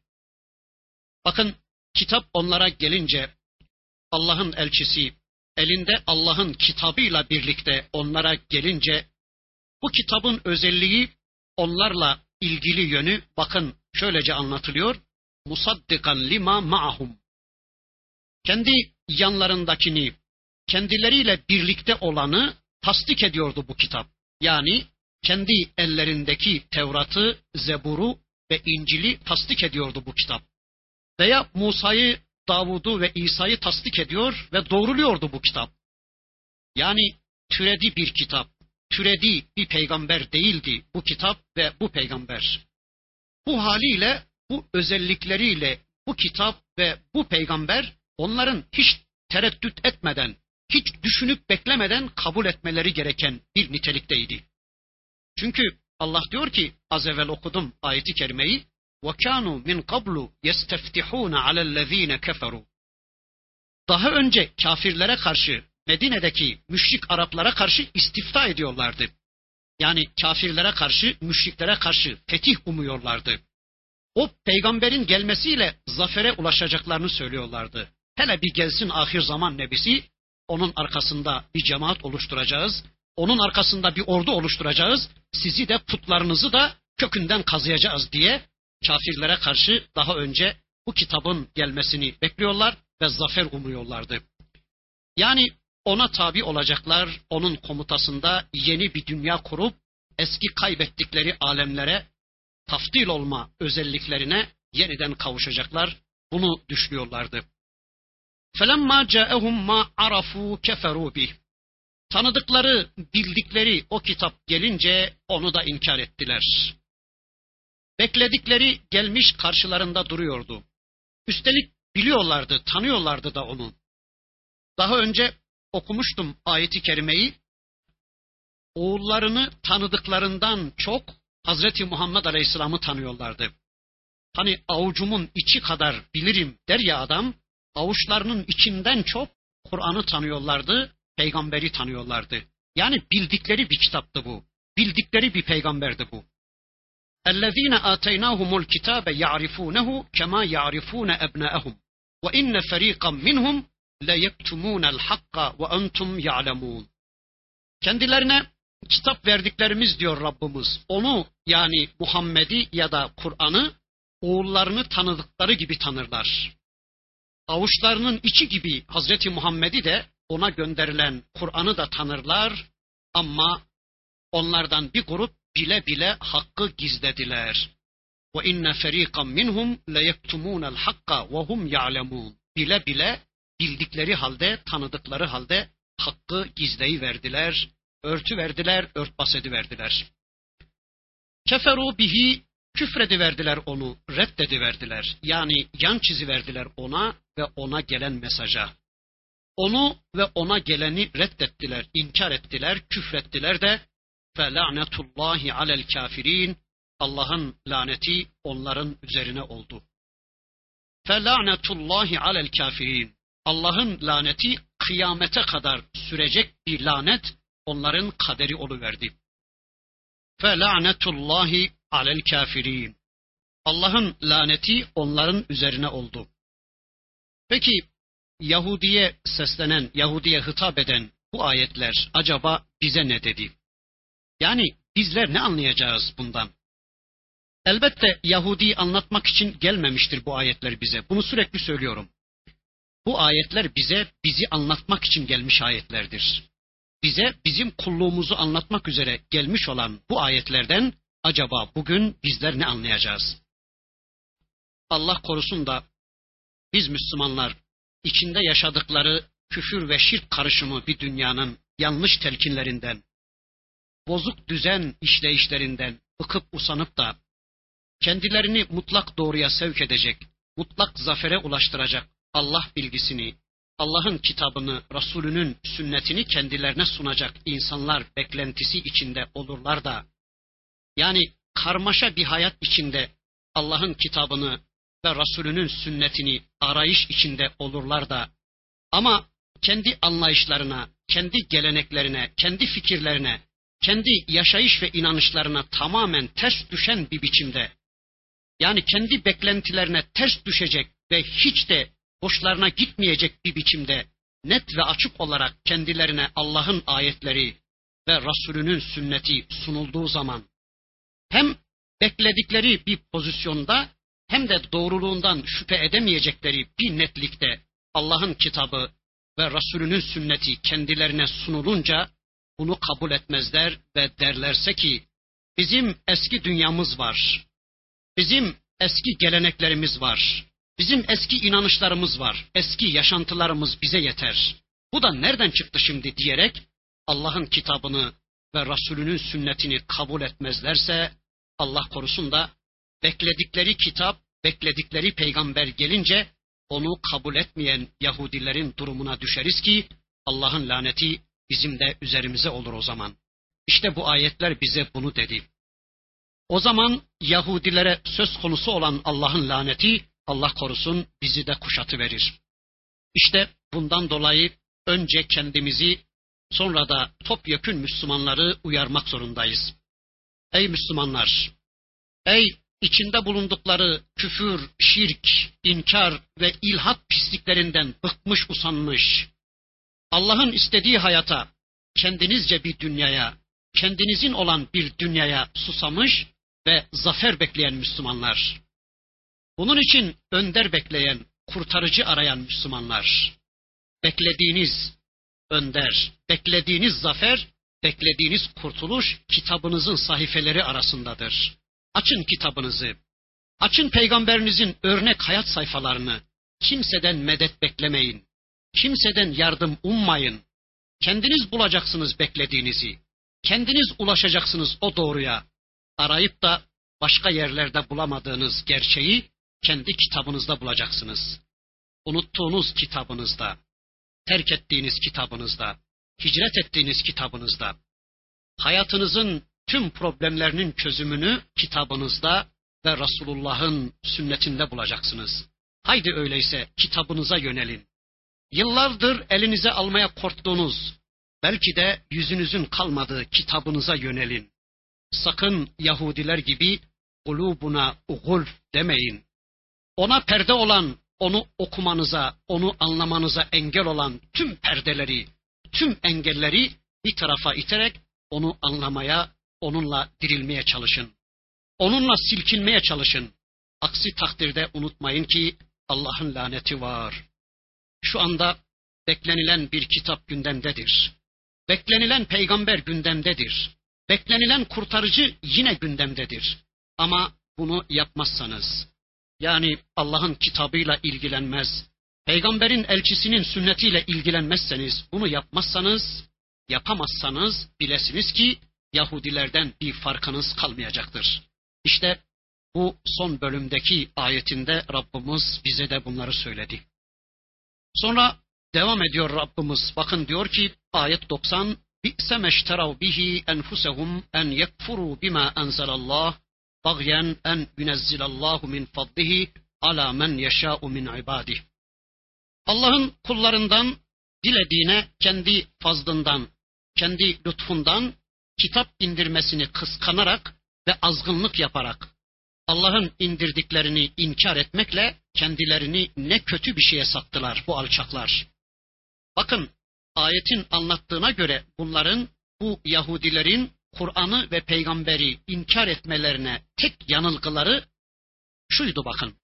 Bakın kitap onlara gelince Allah'ın elçisi elinde Allah'ın kitabıyla birlikte onlara gelince bu kitabın özelliği onlarla ilgili yönü bakın şöylece anlatılıyor. Musaddikan lima ma'ahum. Kendi yanlarındakini, kendileriyle birlikte olanı tasdik ediyordu bu kitap. Yani kendi ellerindeki Tevrat'ı, Zebur'u ve İncil'i tasdik ediyordu bu kitap. Veya Musa'yı, Davud'u ve İsa'yı tasdik ediyor ve doğruluyordu bu kitap. Yani türedi bir kitap, türedi bir peygamber değildi bu kitap ve bu peygamber. Bu haliyle, bu özellikleriyle bu kitap ve bu peygamber onların hiç tereddüt etmeden, hiç düşünüp beklemeden kabul etmeleri gereken bir nitelikteydi. Çünkü Allah diyor ki, az evvel okudum ayeti kerimeyi, وَكَانُوا مِنْ قَبْلُ يَسْتَفْتِحُونَ عَلَى الَّذ۪ينَ كَفَرُوا. Daha önce kafirlere karşı, Medine'deki müşrik Araplara karşı istifta ediyorlardı. Yani kafirlere karşı, müşriklere karşı fetih umuyorlardı. O peygamberin gelmesiyle zafere ulaşacaklarını söylüyorlardı. Hele bir gelsin ahir zaman nebisi, onun arkasında bir cemaat oluşturacağız, onun arkasında bir ordu oluşturacağız, sizi de putlarınızı da kökünden kazıyacağız diye kafirlere karşı daha önce bu kitabın gelmesini bekliyorlar ve zafer umuyorlardı. Yani ona tabi olacaklar, onun komutasında yeni bir dünya kurup eski kaybettikleri alemlere taftil olma özelliklerine yeniden kavuşacaklar. Bunu düşünüyorlardı. فَلَمَّا جَاءَهُمْ مَا عَرَفُوا كَفَرُوا بِهِ. Tanıdıkları, bildikleri o kitap gelince onu da inkar ettiler. Bekledikleri gelmiş karşılarında duruyordu. Üstelik biliyorlardı, tanıyorlardı da onu. Daha önce okumuştum ayeti kerimeyi. Oğullarını tanıdıklarından çok Hazreti Muhammed Aleyhisselam'ı tanıyorlardı. Hani avucumun içi kadar bilirim der ya adam, avuçlarının içinden çok Kur'an'ı tanıyorlardı, peygamberi tanıyorlardı. Yani bildikleri bir kitaptı bu. Bildikleri bir peygamberdi bu. اَلَّذ۪ينَ آتَيْنَاهُمُ الْكِتَابَ يَعْرِفُونَهُ كَمَا يَعْرِفُونَ اَبْنَاءَهُمْ وَاِنَّ فَر۪يقًا مِّنْهُمْ لَيَكْتُمُونَ الْحَقَّ وَاَنْتُمْ يَعْلَمُونَ. Kendilerine kitap verdiklerimiz diyor Rabbimiz. Onu yani Muhammed'i ya da Kur'an'ı oğullarını tanıdıkları gibi tanırlar. Avuçlarının içi gibi Hazreti Muhammed'i de ona gönderilen Kur'an'ı da tanırlar ama onlardan bir grup bile bile hakkı gizlediler. Ve inne feriqan minhum leyektumunel hakka ve hum ya'lemun. Bile bile bildikleri halde, tanıdıkları halde hakkı gizleyi verdiler, örtü verdiler, örtbas ediverdiler. Keferu bihi, küfrediverdiler onu, reddediverdiler. Yani yan çiziverdiler ona ve ona gelen mesaja. Onu ve ona geleni reddettiler, inkar ettiler, küfrettiler de فَلَعْنَةُ alel kafirin. Allah'ın laneti onların üzerine oldu. فَلَعْنَةُ alel kafirin. Allah'ın laneti kıyamete kadar sürecek bir lanet onların kaderi oluverdi. فَلَعْنَةُ alel kafirin. Allah'ın laneti onların üzerine oldu. Peki Yahudi'ye seslenen, Yahudi'ye hitap eden bu ayetler acaba bize ne dedi? Yani bizler ne anlayacağız bundan? Elbette Yahudi'yi anlatmak için gelmemiştir bu ayetler bize. Bunu sürekli söylüyorum. Bu ayetler bize bizi anlatmak için gelmiş ayetlerdir. Bize bizim kulluğumuzu anlatmak üzere gelmiş olan bu ayetlerden acaba bugün bizler ne anlayacağız? Allah korusun da biz Müslümanlar içinde yaşadıkları küfür ve şirk karışımı bir dünyanın yanlış telkinlerinden, bozuk düzen işleyişlerinden bıkıp usanıp da kendilerini mutlak doğruya sevk edecek, mutlak zafere ulaştıracak Allah bilgisini, Allah'ın kitabını, Resulünün sünnetini kendilerine sunacak insanlar beklentisi içinde olurlar da, yani karmaşa bir hayat içinde Allah'ın kitabını ve Resulünün sünnetini arayış içinde olurlar da, ama kendi anlayışlarına, kendi geleneklerine, kendi fikirlerine, kendi yaşayış ve inanışlarına tamamen ters düşen bir biçimde, yani kendi beklentilerine ters düşecek ve hiç de hoşlarına gitmeyecek bir biçimde net ve açık olarak kendilerine Allah'ın ayetleri ve Resulünün sünneti sunulduğu zaman hem bekledikleri bir pozisyonda hem de doğruluğundan şüphe edemeyecekleri bir netlikte Allah'ın kitabı ve Resulünün sünneti kendilerine sunulunca bunu kabul etmezler ve derlerse ki bizim eski dünyamız var, bizim eski geleneklerimiz var, bizim eski inanışlarımız var, eski yaşantılarımız bize yeter. Bu da nereden çıktı şimdi diyerek Allah'ın kitabını ve Resulünün sünnetini kabul etmezlerse Allah korusun da bekledikleri kitap, bekledikleri peygamber gelince onu kabul etmeyen Yahudilerin durumuna düşeriz ki Allah'ın laneti bizim de üzerimize olur o zaman. İşte bu ayetler bize bunu dedi. O zaman Yahudilere söz konusu olan Allah'ın laneti Allah korusun bizi de kuşatıverir. İşte bundan dolayı önce kendimizi sonra da topyekün Müslümanları uyarmak zorundayız. Ey Müslümanlar! Ey içinde bulundukları küfür, şirk, inkar ve ilhat pisliklerinden bıkmış usanmış, Allah'ın istediği hayata, kendinizce bir dünyaya, kendinizin olan bir dünyaya susamış ve zafer bekleyen Müslümanlar. Bunun için önder bekleyen, kurtarıcı arayan Müslümanlar. Beklediğiniz önder, beklediğiniz zafer, beklediğiniz kurtuluş kitabınızın sayfeleri arasındadır. Açın kitabınızı, açın peygamberinizin örnek hayat sayfalarını, kimseden medet beklemeyin, kimseden yardım ummayın. Kendiniz bulacaksınız beklediğinizi, kendiniz ulaşacaksınız o doğruya. Arayıp da başka yerlerde bulamadığınız gerçeği kendi kitabınızda bulacaksınız. Unuttuğunuz kitabınızda, terk ettiğiniz kitabınızda, hicret ettiğiniz kitabınızda, hayatınızın tüm problemlerinin çözümünü kitabınızda ve Resulullah'ın sünnetinde bulacaksınız. Haydi öyleyse kitabınıza yönelin. Yıllardır elinize almaya korktuğunuz belki de yüzünüzün kalmadığı kitabınıza yönelin. Sakın Yahudiler gibi kulubuna gulf demeyin. Ona perde olan, onu okumanıza, onu anlamanıza engel olan tüm perdeleri, tüm engelleri bir tarafa iterek onu anlamaya, onunla dirilmeye çalışın. Onunla silkinmeye çalışın. Aksi takdirde unutmayın ki Allah'ın laneti var. Şu anda beklenilen bir kitap gündemdedir. Beklenilen peygamber gündemdedir. Beklenilen kurtarıcı yine gündemdedir. Ama bunu yapmazsanız, yani Allah'ın kitabıyla ilgilenmez, peygamberin elçisinin sünnetiyle ilgilenmezseniz, bunu yapmazsanız, yapamazsanız bilesiniz ki Yahudilerden bir farkınız kalmayacaktır. İşte bu son bölümdeki ayetinde Rabbimiz bize de bunları söyledi. Sonra devam ediyor Rabbimiz. Bakın diyor ki ayet doksan, bi'se meşterav bihi enfusehum en yekfuru bima enzelallah bagyen en yunezzilallahu min fadlihi ala men yeşâ'u min ibadih. Allah'ın kullarından dilediğine kendi fazlından, kendi lütfundan kitap indirmesini kıskanarak ve azgınlık yaparak Allah'ın indirdiklerini inkar etmekle kendilerini ne kötü bir şeye sattılar bu alçaklar. Bakın ayetin anlattığına göre bunların, bu Yahudilerin Kur'an'ı ve peygamberi inkar etmelerine tek yanılgıları şuydu bakın.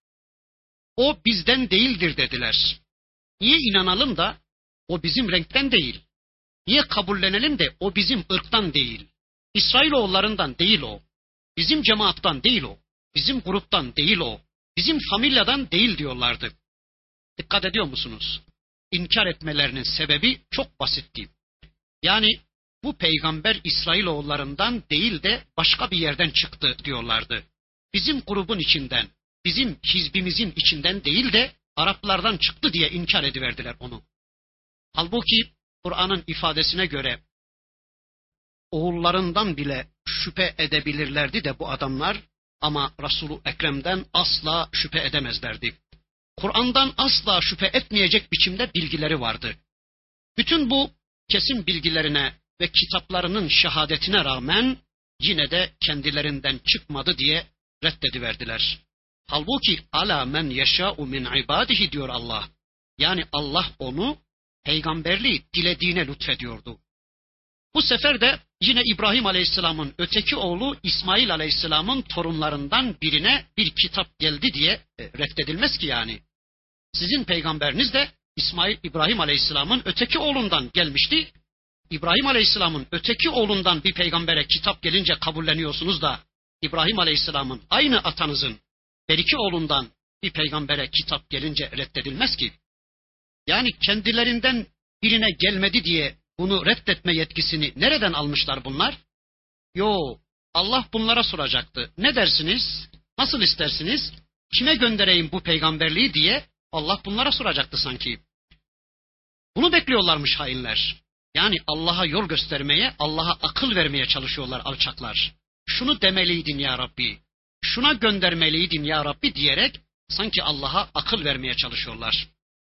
O bizden değildir dediler. Niye inanalım da o bizim renkten değil? Niye kabullenelim de o bizim ırktan değil? İsrailoğullarından değil o. Bizim cemaattan değil o. Bizim gruptan değil o. Bizim familyadan değil diyorlardı. Dikkat ediyor musunuz? İnkar etmelerinin sebebi çok basitti. Yani bu peygamber İsrailoğullarından değil de başka bir yerden çıktı diyorlardı. Bizim grubun içinden, bizim hizbimizin içinden değil de Araplardan çıktı diye inkar ediverdiler onu. Halbuki Kur'an'ın ifadesine göre oğullarından bile şüphe edebilirlerdi de bu adamlar, ama Resul-i Ekrem'den asla şüphe edemezlerdi. Kur'an'dan asla şüphe etmeyecek biçimde bilgileri vardı. Bütün bu kesin bilgilerine ve kitaplarının şehadetine rağmen yine de kendilerinden çıkmadı diye reddediverdiler. Halbuki ala men yeşâ'u min ibadihi diyor Allah. Yani Allah onu peygamberliği dilediğine lütfediyordu. Bu sefer de yine İbrahim Aleyhisselam'ın öteki oğlu İsmail Aleyhisselam'ın torunlarından birine bir kitap geldi diye reddedilmez ki yani. Sizin peygamberiniz de İsmail İbrahim Aleyhisselam'ın öteki oğlundan gelmişti. İbrahim Aleyhisselam'ın öteki oğlundan bir peygambere kitap gelince kabulleniyorsunuz da İbrahim Aleyhisselam'ın aynı atanızın beriki oğlundan bir peygambere kitap gelince reddedilmez ki. Yani kendilerinden birine gelmedi diye bunu reddetme yetkisini nereden almışlar bunlar? Yo, Allah bunlara soracaktı. Ne dersiniz? Nasıl istersiniz? Kime göndereyim bu peygamberliği diye Allah bunlara soracaktı sanki. Bunu bekliyorlarmış hainler. Yani Allah'a yol göstermeye, Allah'a akıl vermeye çalışıyorlar alçaklar. Şunu demeliydin ya Rabbi, şuna göndermeliydin ya Rabbi diyerek sanki Allah'a akıl vermeye çalışıyorlar.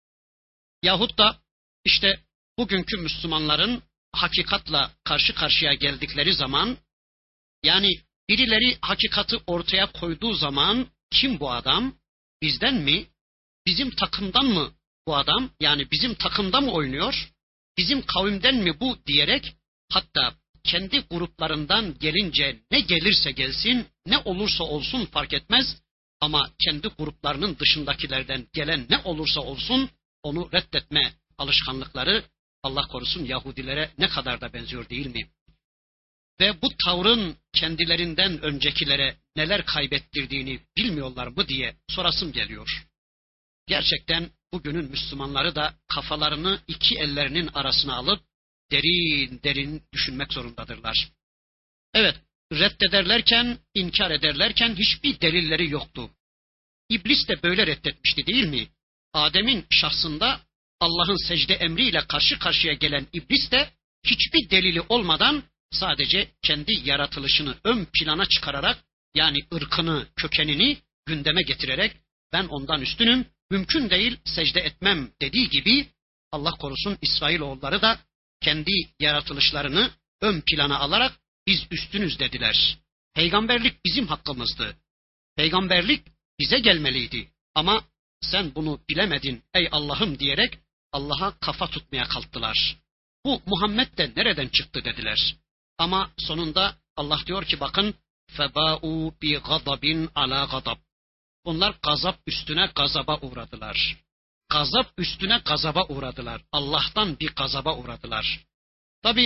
Yahut da işte bugünkü Müslümanların hakikatla karşı karşıya geldikleri zaman, yani birileri hakikati ortaya koyduğu zaman kim bu adam? Bizden mi? Bizim takımdan mı bu adam? Yani bizim takımda mı oynuyor? Bizim kavimden mi bu diyerek, hatta kendi gruplarından gelince ne gelirse gelsin, ne olursa olsun fark etmez, ama kendi gruplarının dışındakilerden gelen ne olursa olsun onu reddetme alışkanlıkları Allah korusun Yahudilere ne kadar da benziyor değil mi? Ve bu tavrın kendilerinden öncekilere neler kaybettirdiğini bilmiyorlar mı diye sorasım geliyor. Gerçekten bugünün Müslümanları da kafalarını iki ellerinin arasına alıp derin derin düşünmek zorundadırlar. Evet, reddederlerken, inkar ederlerken hiçbir delilleri yoktu. İblis de böyle reddetmişti değil mi? Adem'in şahsında Allah'ın secde emriyle karşı karşıya gelen iblis de hiçbir delili olmadan sadece kendi yaratılışını ön plana çıkararak, yani ırkını, kökenini gündeme getirerek ben ondan üstünüm, mümkün değil secde etmem dediği gibi Allah korusun İsrailoğulları da kendi yaratılışlarını ön plana alarak biz üstünüz dediler. Peygamberlik bizim hakkımızdı. Peygamberlik bize gelmeliydi. Ama sen bunu bilemedin ey Allah'ım diyerek Allah'a kafa tutmaya kalktılar. Bu Muhammed de nereden çıktı dediler. Ama sonunda Allah diyor ki bakın febâ'û bi gadabin alâ gadab. Onlar gazap üstüne gazaba uğradılar. Gazap üstüne gazaba uğradılar. Allah'tan bir gazaba uğradılar. Tabi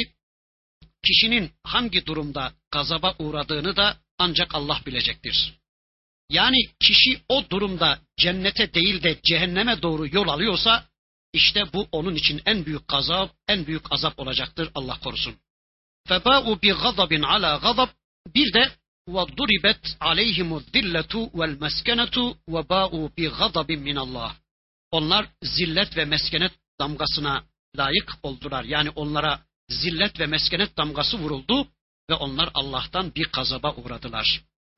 kişinin hangi durumda gazaba uğradığını da ancak Allah bilecektir. Yani kişi o durumda cennete değil de cehenneme doğru yol alıyorsa işte bu onun için en büyük gazap, en büyük azap olacaktır, Allah korusun. Febâ'u bi gadabin alâ gadab. Bir de وَضُرِبَتْ عَلَيْهِمُ الذِّلَّةُ وَالْمَسْكَنَةُ وَبَاءُوا بِغَضَبٍ مِنَ اللّٰهِ. Onlar zillet ve meskenet damgasına layık oldular. Yani onlara zillet ve meskenet damgası vuruldu ve onlar Allah'tan bir gazaba uğradılar.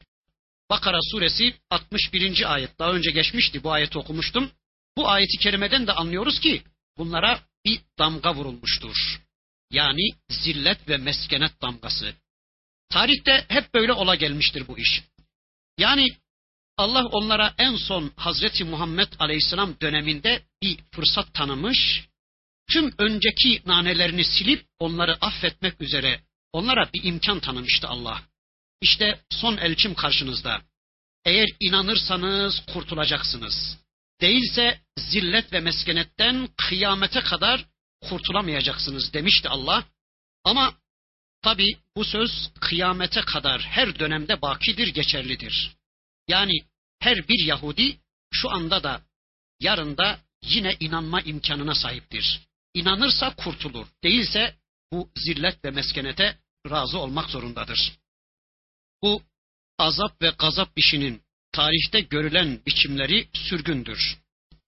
Bakara suresi altmış birinci ayet. Daha önce geçmişti, bu ayeti okumuştum. Bu ayeti kerimeden de anlıyoruz ki bunlara bir damga vurulmuştur. Yani zillet ve meskenet damgası. Tarihte hep böyle ola gelmiştir bu iş. Yani Allah onlara en son Hazreti Muhammed Aleyhisselam döneminde bir fırsat tanımış, tüm önceki nanelerini silip onları affetmek üzere onlara bir imkan tanımıştı Allah. İşte son elçim karşınızda. Eğer inanırsanız kurtulacaksınız. Değilse zillet ve meskenetten kıyamete kadar kurtulamayacaksınız demişti Allah. Ama tabi bu söz kıyamete kadar her dönemde bakidir, geçerlidir. Yani her bir Yahudi şu anda da yarın da yine inanma imkanına sahiptir. İnanırsa kurtulur, değilse bu zillet ve meskenete razı olmak zorundadır. Bu azap ve gazap işinin tarihte görülen biçimleri sürgündür.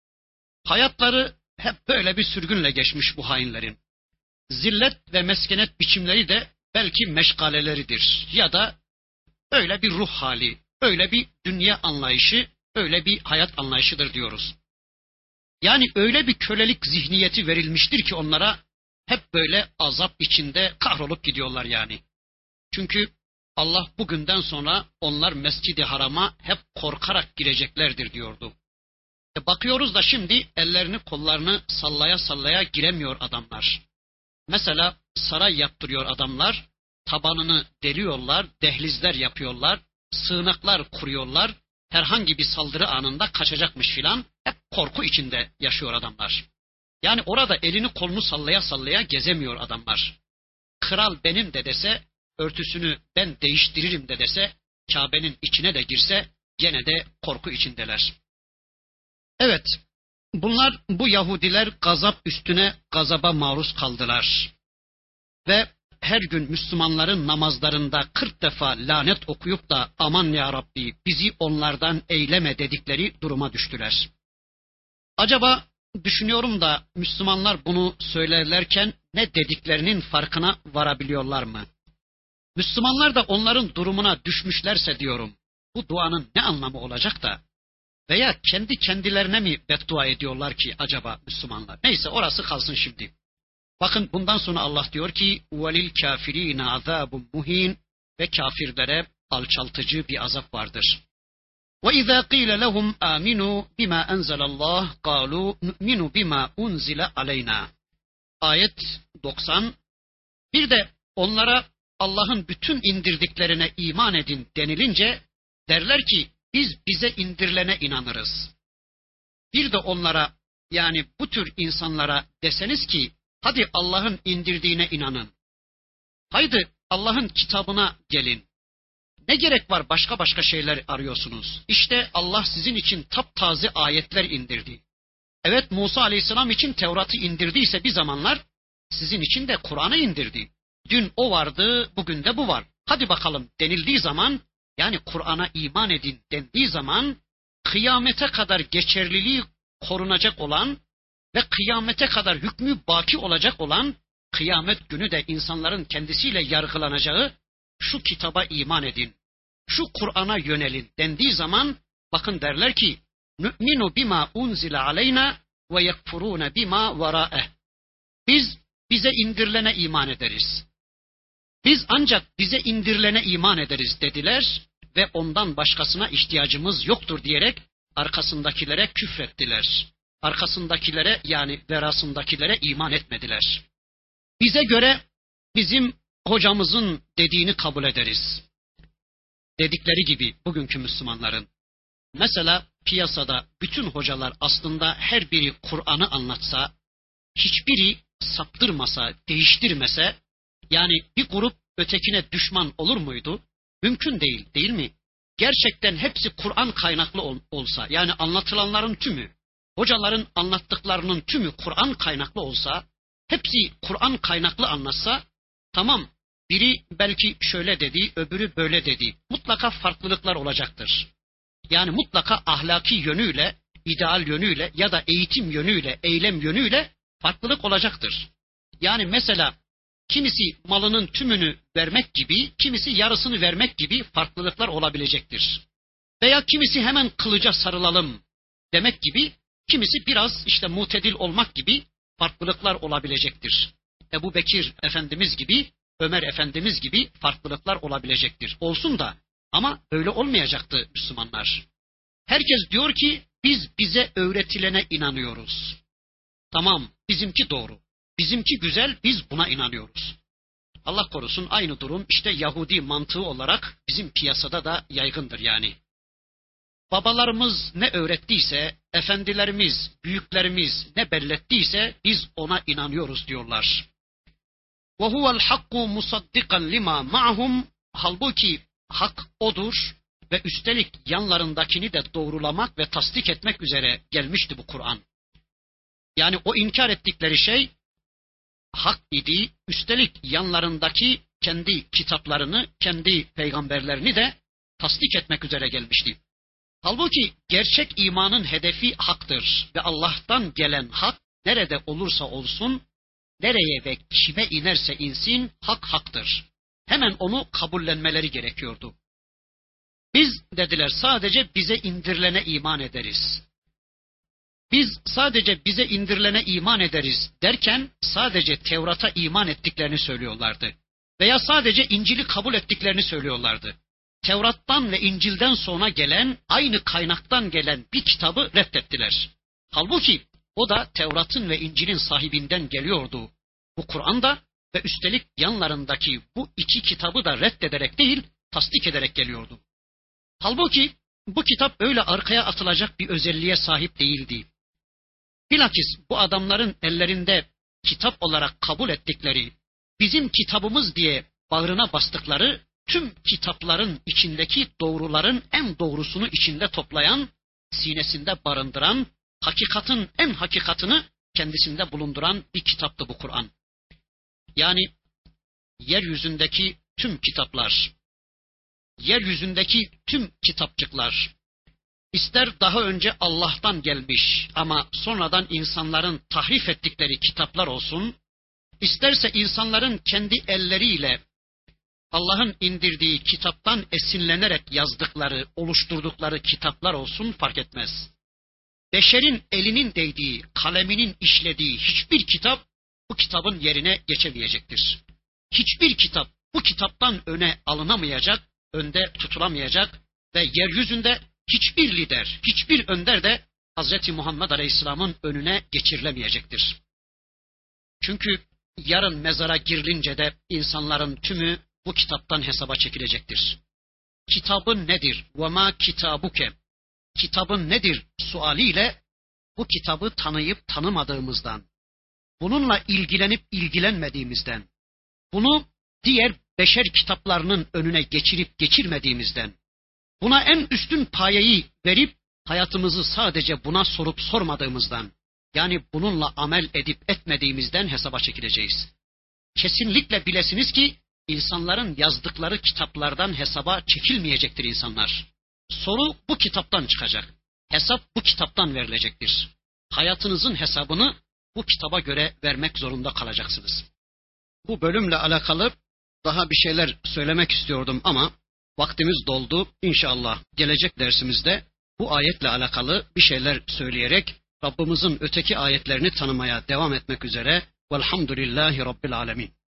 Hayatları hep böyle bir sürgünle geçmiş bu hainlerin. Zillet ve meskenet biçimleri de belki meşgaleleridir ya da öyle bir ruh hali, öyle bir dünya anlayışı, öyle bir hayat anlayışıdır diyoruz. Yani öyle bir kölelik zihniyeti verilmiştir ki onlara hep böyle azap içinde kahrolup gidiyorlar yani. Çünkü Allah bugünden sonra onlar Mescid-i Haram'a hep korkarak gireceklerdir diyordu. E bakıyoruz da şimdi ellerini kollarını sallaya sallaya giremiyor adamlar. Mesela saray yaptırıyor adamlar, tabanını deliyorlar, dehlizler yapıyorlar, sığınaklar kuruyorlar, herhangi bir saldırı anında kaçacakmış filan, hep korku içinde yaşıyor adamlar. Yani orada elini kolunu sallaya sallaya gezemiyor adamlar. Kral benim de dese, örtüsünü ben değiştiririm de dese, Kabe'nin içine de girse gene de korku içindeler. Evet, bunlar, bu Yahudiler gazap üstüne gazaba maruz kaldılar. Ve her gün Müslümanların namazlarında kırk defa lanet okuyup da aman ya Rabbi bizi onlardan eyleme dedikleri duruma düştüler. Acaba düşünüyorum da Müslümanlar bunu söylerlerken ne dediklerinin farkına varabiliyorlar mı? Müslümanlar da onların durumuna düşmüşlerse diyorum, bu duanın ne anlamı olacak da? Veya kendi kendilerine mi beddua ediyorlar ki acaba Müslümanlar? Neyse orası kalsın şimdi. Bakın bundan sonra Allah diyor ki وَلِلْ كَافِر۪ينَ عَذَابٌ مُه۪ينَ ve kafirlere alçaltıcı bir azap vardır. وَاِذَا قِيلَ لَهُمْ آمِنُوا بِمَا أَنْزَلَ اللّٰهِ قَالُوا نُؤْمِنُ بِمَا أُنْزِلَ عَلَيْنَا. Ayet doksan. Bir de onlara Allah'ın bütün indirdiklerine iman edin denilince derler ki biz bize indirilene inanırız. Bir de onlara, yani bu tür insanlara deseniz ki hadi Allah'ın indirdiğine inanın. Haydi Allah'ın kitabına gelin. Ne gerek var başka başka şeyler arıyorsunuz? İşte Allah sizin için taptaze ayetler indirdi. Evet, Musa Aleyhisselam için Tevrat'ı indirdiyse bir zamanlar sizin için de Kur'an'ı indirdi. Dün o vardı, bugün de bu var. Hadi bakalım denildiği zaman, yani Kur'an'a iman edin dendiği zaman kıyamete kadar geçerliliği korunacak olan ve kıyamete kadar hükmü baki olacak olan, kıyamet günü de insanların kendisiyle yargılanacağı şu kitaba iman edin, şu Kur'an'a yönelin dendiği zaman bakın derler ki nü'minu bima unzile aleyna ve yekfurune bima varaeh. Biz bize indirilene iman ederiz. Biz ancak bize indirilene iman ederiz dediler ve ondan başkasına ihtiyacımız yoktur diyerek arkasındakilere küfrettiler. Arkasındakilere yani verasındakilere iman etmediler. Bize göre bizim hocamızın dediğini kabul ederiz. Dedikleri gibi bugünkü Müslümanların. Mesela piyasada bütün hocalar aslında her biri Kur'an'ı anlatsa, hiçbiri saptırmasa, değiştirmese, yani bir grup ötekine düşman olur muydu? Mümkün değil, değil mi? Gerçekten hepsi Kur'an kaynaklı ol, olsa, yani anlatılanların tümü, hocaların anlattıklarının tümü Kur'an kaynaklı olsa, hepsi Kur'an kaynaklı anlatsa, tamam, biri belki şöyle dedi, öbürü böyle dedi. Mutlaka farklılıklar olacaktır. Yani mutlaka ahlaki yönüyle, ideal yönüyle ya da eğitim yönüyle, eylem yönüyle farklılık olacaktır. Yani mesela kimisi malının tümünü vermek gibi, kimisi yarısını vermek gibi farklılıklar olabilecektir. Veya kimisi hemen kılıca sarılalım demek gibi, kimisi biraz işte mutedil olmak gibi farklılıklar olabilecektir. Ebu Bekir Efendimiz gibi, Ömer Efendimiz gibi farklılıklar olabilecektir. Olsun da ama öyle olmayacaktı Müslümanlar. Herkes diyor ki biz bize öğretilene inanıyoruz. Tamam, bizimki doğru. Bizimki güzel, biz buna inanıyoruz. Allah korusun aynı durum işte Yahudi mantığı olarak bizim piyasada da yaygındır yani. Babalarımız ne öğrettiyse, efendilerimiz, büyüklerimiz ne bellettiyse biz ona inanıyoruz diyorlar. وَهُوَ الْحَقُّ مُصَدِّقًا لِمَا مَعَهُمْ Halbuki hak odur ve üstelik yanlarındakini de doğrulamak ve tasdik etmek üzere gelmişti bu Kur'an. Yani o inkar ettikleri şey hak idi, üstelik yanlarındaki kendi kitaplarını, kendi peygamberlerini de tasdik etmek üzere gelmişti. Halbuki gerçek imanın hedefi haktır ve Allah'tan gelen hak nerede olursa olsun, nereye ve kime inerse insin hak haktır. Hemen onu kabullenmeleri gerekiyordu. Biz dediler sadece bize indirilene iman ederiz. Biz sadece bize indirilene iman ederiz derken sadece Tevrat'a iman ettiklerini söylüyorlardı. Veya sadece İncil'i kabul ettiklerini söylüyorlardı. Tevrat'tan ve İncil'den sonra gelen, aynı kaynaktan gelen bir kitabı reddettiler. Halbuki o da Tevrat'ın ve İncil'in sahibinden geliyordu. Bu Kur'an'da ve üstelik yanlarındaki bu iki kitabı da reddederek değil, tasdik ederek geliyordu. Halbuki bu kitap öyle arkaya atılacak bir özelliğe sahip değildi. Bilakis bu adamların ellerinde kitap olarak kabul ettikleri, bizim kitabımız diye bağrına bastıkları tüm kitapların içindeki doğruların en doğrusunu içinde toplayan, sinesinde barındıran, hakikatin en hakikatını kendisinde bulunduran bir kitaptı bu Kur'an. Yani yeryüzündeki tüm kitaplar, yeryüzündeki tüm kitapçıklar, ister daha önce Allah'tan gelmiş ama sonradan insanların tahrif ettikleri kitaplar olsun, isterse insanların kendi elleriyle Allah'ın indirdiği kitaptan esinlenerek yazdıkları, oluşturdukları kitaplar olsun fark etmez. Beşerin elinin değdiği, kaleminin işlediği hiçbir kitap bu kitabın yerine geçemeyecektir. Hiçbir kitap bu kitaptan öne alınamayacak, önde tutulamayacak ve yeryüzünde hiçbir lider, hiçbir önder de Hazreti Muhammed Aleyhisselam'ın önüne geçirilemeyecektir. Çünkü yarın mezara girilince de insanların tümü bu kitaptan hesaba çekilecektir. Kitabın nedir? وَمَا kitabuke? Kitabın nedir? Sualiyle bu kitabı tanıyıp tanımadığımızdan, bununla ilgilenip ilgilenmediğimizden, bunu diğer beşer kitaplarının önüne geçirip geçirmediğimizden, buna en üstün payeyi verip hayatımızı sadece buna sorup sormadığımızdan, yani bununla amel edip etmediğimizden hesaba çekileceğiz. Kesinlikle bilesiniz ki insanların yazdıkları kitaplardan hesaba çekilmeyecektir insanlar. Soru bu kitaptan çıkacak. Hesap bu kitaptan verilecektir. Hayatınızın hesabını bu kitaba göre vermek zorunda kalacaksınız. Bu bölümle alakalı daha bir şeyler söylemek istiyordum ama vaktimiz doldu. İnşallah gelecek dersimizde bu ayetle alakalı bir şeyler söyleyerek Rabbimizin öteki ayetlerini tanımaya devam etmek üzere Velhamdülillahi Rabbil alemin.